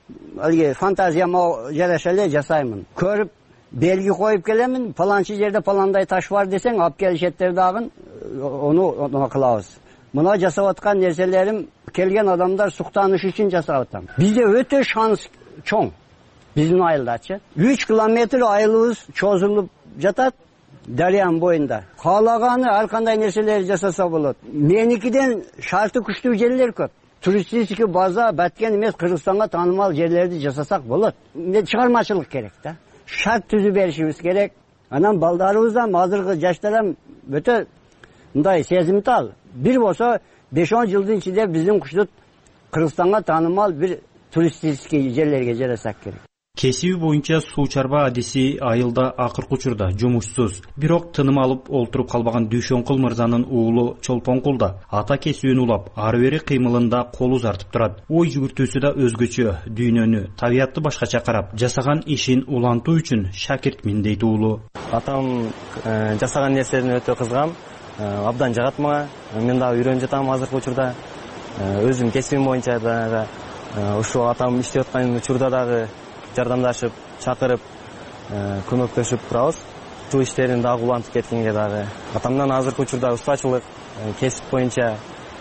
фантазияма жараша эле жасаймын. Көрүп белги коюп келемин, паланчы жерде паландай таш бар десең, алып келишеттер дагы, ону кылабыз. Мына жасап аткан нерселерим келген адамдар суктаныш үчүн жасап атам. Бизде өтө шанс чоң. Биздин айылдачы 3 километр айылыбыз чозулуп жатат дарыянын боюнда. Каалаганы ар кандай нерселерди жасаса болот. Меникиден шарты күчтүү жерлер көп. Туристический база Баткен эмес, Кыргызстанга таанымал жерлерди жасасак болот. Чыгармачылык керек да. шарт түзүп беришибиз керек. Анан балдарыбыздан азыркы жаштардан өтө мындай сезимтал. Бир болсо 5-10 жылдын ичинде биздин Кучтут Кыргызстанга таанымал бир туристический жерлерге жарасак керек.
Кесиби боюнча суу чарба адиси айылда акыркы учурда жумушсуз. Бирок тыным алып олтуруп калбаган Дүйшөнкул мырзанын уулу Чолпонкул да ата кесүүнү улап, ары бери кыймылында колу зартып турат. Ой жүгүртүүсү да өзгөчө, дүйнөнү, табиятты башкача карап, жасаган ишин улантуу үчүн шакиртмин дейт уулу.
Атам жасаган нерселерине өтө кызыгам. Абдан жагат мага. Мен дагы үйрөнүп жатам азыркы учурда. Өзүм кесибим боюнча дагы ушул атам иштеп аткан учурда дагы жардамдашып, чакырып, көмөктөшүп турабыз. Туу иштерин дагы улантып кеткенге дагы. Атамдан азыркы учурда устачылык, кесип боюнча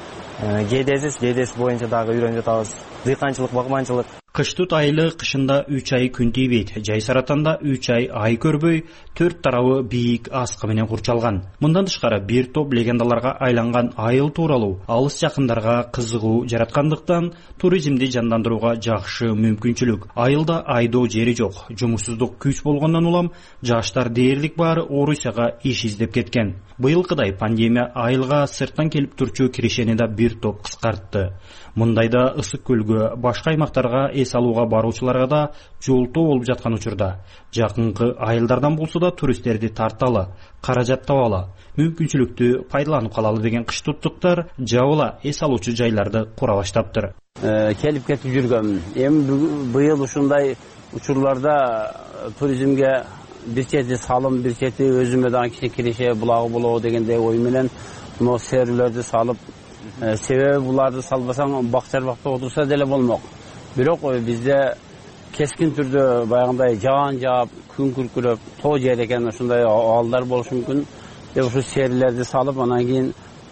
гейдесис боюнча дагы үйрөнүп жатабыз. Дыйканчылык, багманчылык.
Кыштут айылы кышында 3 ай күн тийбейт. Жай Саратанда 3 ай көрбөй, 4 тарабы бийик аскы менен курчалган. Мындан тышкары бир топ легендаларга айланган айыл тууралуу алыс жакындарга кызыгуу жараткандыктан туризмди жандандырууга жакшы мүмкүнчүлүк. Айылда айдоо жери жок. Жумушсуздук күч болгондон улам жаштар дээрлик баары Орусияга иш издеп кеткен. Быйылкыдай пандемия айылга сырттан келип турчу кирешени да бир топ кыскартты. Мындайда ысык көлгө, башка аймактарга эс алууга баруучуларга да жолтоо болуп жаткан учурда жакынкы айылдардан болсо да туристтерди тарталы, каражат табалы, мүмкүнчүлүктү пайдаланып калалы деген кыштуттуктар жабыла эс алуучу жайларды кура баштаптыр.
Келип кетип жүргөм. Эми быйыл ушундай учурларда туризмге бир чети салым, бир чети өзүмө дагы кичине киреше булагы болобу дегендей ой менен мына серүүлөрдү салып, себеби буларды салбасаң бак чарбакта отурса деле болмок. Бирок бизде кескин түрдө баягындай жаан жаап, күн күркүрөп, тоо жер экен, ушундай абалдар болушу мүмкүн. Деп ушу серүүлөрдү салып, анан кийин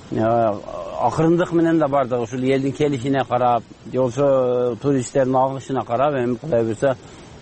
акырындык менен да бардык. Ушул элдин келишине карап, же болбосо туристтердин агышына карап, эми Кудай буйрса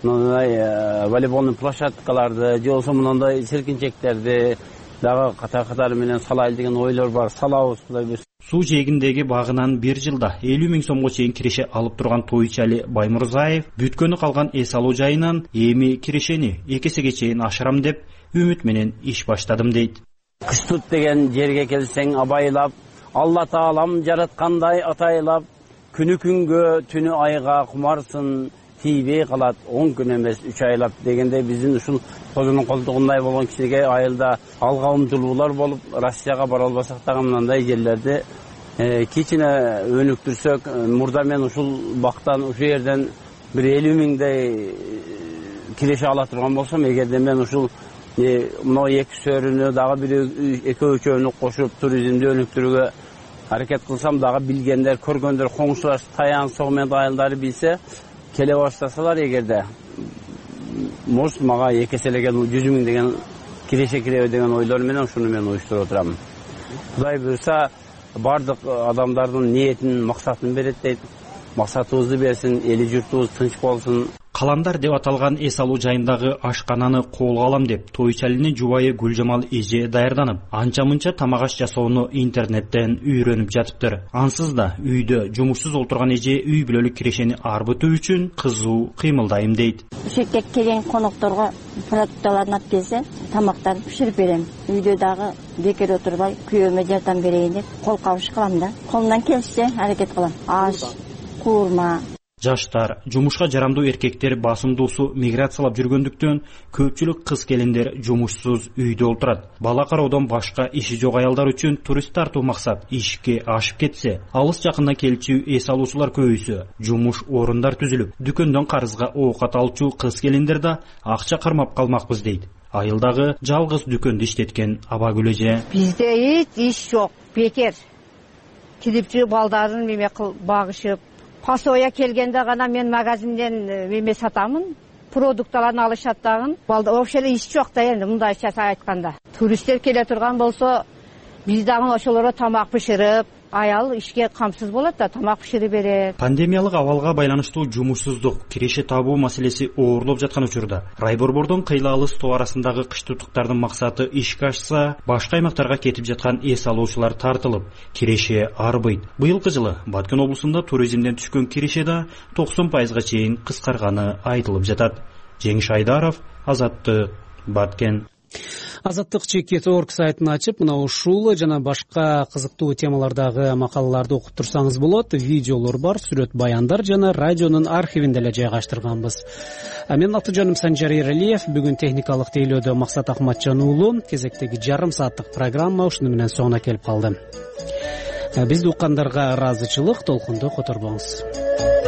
мындай волейболдун площадкаларды, же болбосо мындай серкинчектерди дагы катар менен салайлы деген ойлор бар. Салабыз Кудай буйрса.
Суу жээгиндеги багынан бир жылда 50 000 сомго чейин киреше алып турган Тойчали Баймурзаев бүткөнү калган эс алуу жайынан эми кирешени 2 эсеге чейин ашырам деп үмүт менен иш баштадым дейт.
Кыштут деген жерге келсең абайлап, Алла Таалам жараткандай атайлап, күнү күнгө, түнү айга кумарсын, тийбей калат 10 күн эмес 3 айлап дегенде биздин ушул тозунун колтугундай болгон кичинекей айылда алга умтулуулар болуп, Россияга бара албасак дагы мындай жерлерди кичине өнүктүрсөк, мурда мен ушул бактан, ушул жерден бир 50 000дей киреше ала турган болсом, эгерде мен ушул мына 2 сөрүнү дагы бир 2-3-өөнү кошуп туризмди өнүктүрүүгө аракет кылсам, дагы билгендер, көргөндөр, коңшулар Таян, Согмент айылдары билсе, келе баштасалар, эгерде может мага 2 эселеген 100 000 деген киреше киреби деген ойлор менен ушуну мен уюштуруп отурам. Кудай буйрса бардык адамдардын ниетин, максатын берет дейт. Максатыбызды берсин, эли журтубуз тынч болсун.
Каламдар деп аталган эс алуу жайындагы ашкананы колго алам деп Тойчалинин жубайы Гүлжамал эже даярданып, анча-мынча тамак аш жасоону интернеттен үйрөнүп жатыптыр. Ансыз да үйдө жумушсуз олтурган эже үй бүлөлүк кирешени арбытуу үчүн кызуу кыймылдайм дейт.
Ушекке келген конокторго продукталарын алып келсе, тамактарды пиширип берем. Үйдө дагы бекер отурбай, күйөөмө жардам берейин деп кол кабыш кылам да. Колумдан келишче аракет кылам. Аш, куурма.
Жаштар, жумушка жарамдуу эркектер басымдуусу миграциялап жүргөндүктөн көпчүлүк кыз келиндер жумушсуз үйдө олтурат. Бала кароодон башка иши жок аялдар үчүн турист тартуу максат ишке ашып кетсе, алыс жакындан келчү эс алуучулар көбөйсө, жумуш орундар түзүлүп, дүкөндөн карызга оокат алчу кыз келиндер да акча кармап калмакпыз дейт. Айылдагы жалгыз дүкөндү иштеткен Абагүл эже.
Бизде иш жок, бекер. Кидипчи балдарын эме багышып, Пасоя келгенде гана мен магазинден эме сатамын, продукталарын алышат дагы. Вообще иш жок да энди мындайча айтканда. Туристтер келе турган болсо, биз дагы ошолорго тамак пиширип, аял ишке камсыз болот да, тамак пиширип берет.
Пандемиялык абалга байланыштуу жумушсуздук, киреше табуу маселеси оорлоп жаткан учурда Райборбордон кыйла алыс тоо арасындагы кыштуттуктардын максаты ишке ашса, башка аймактарга кетип жаткан эс алуучулар тартылып, киреше арбыйт. Быйылкы жылы Баткен облусунда туризмден түшкөн киреше да 90%га чейин кыскарганы айтылып жатат. Жеңиш Айдаров, Азаттык, Баткен.
Азаттык Чекет.org сайтын ачып, мына ушул жана башка кызыктуу темалардагы макалаларды окуп турсаңыз болот. Видеолор бар, сүрөт баяндар жана радионун архивинде эле жайгаштырганбыз. Менин аты жөнүм Санжар Эралиев. Бүгүн техникалык тейлөөдө Максат Ахматжан уулу. Кезектеги жарым сааттык программа ушуну менен соңуна келип калды. Бизди уккандарга ыраазычылык, толкунду которбоңуз.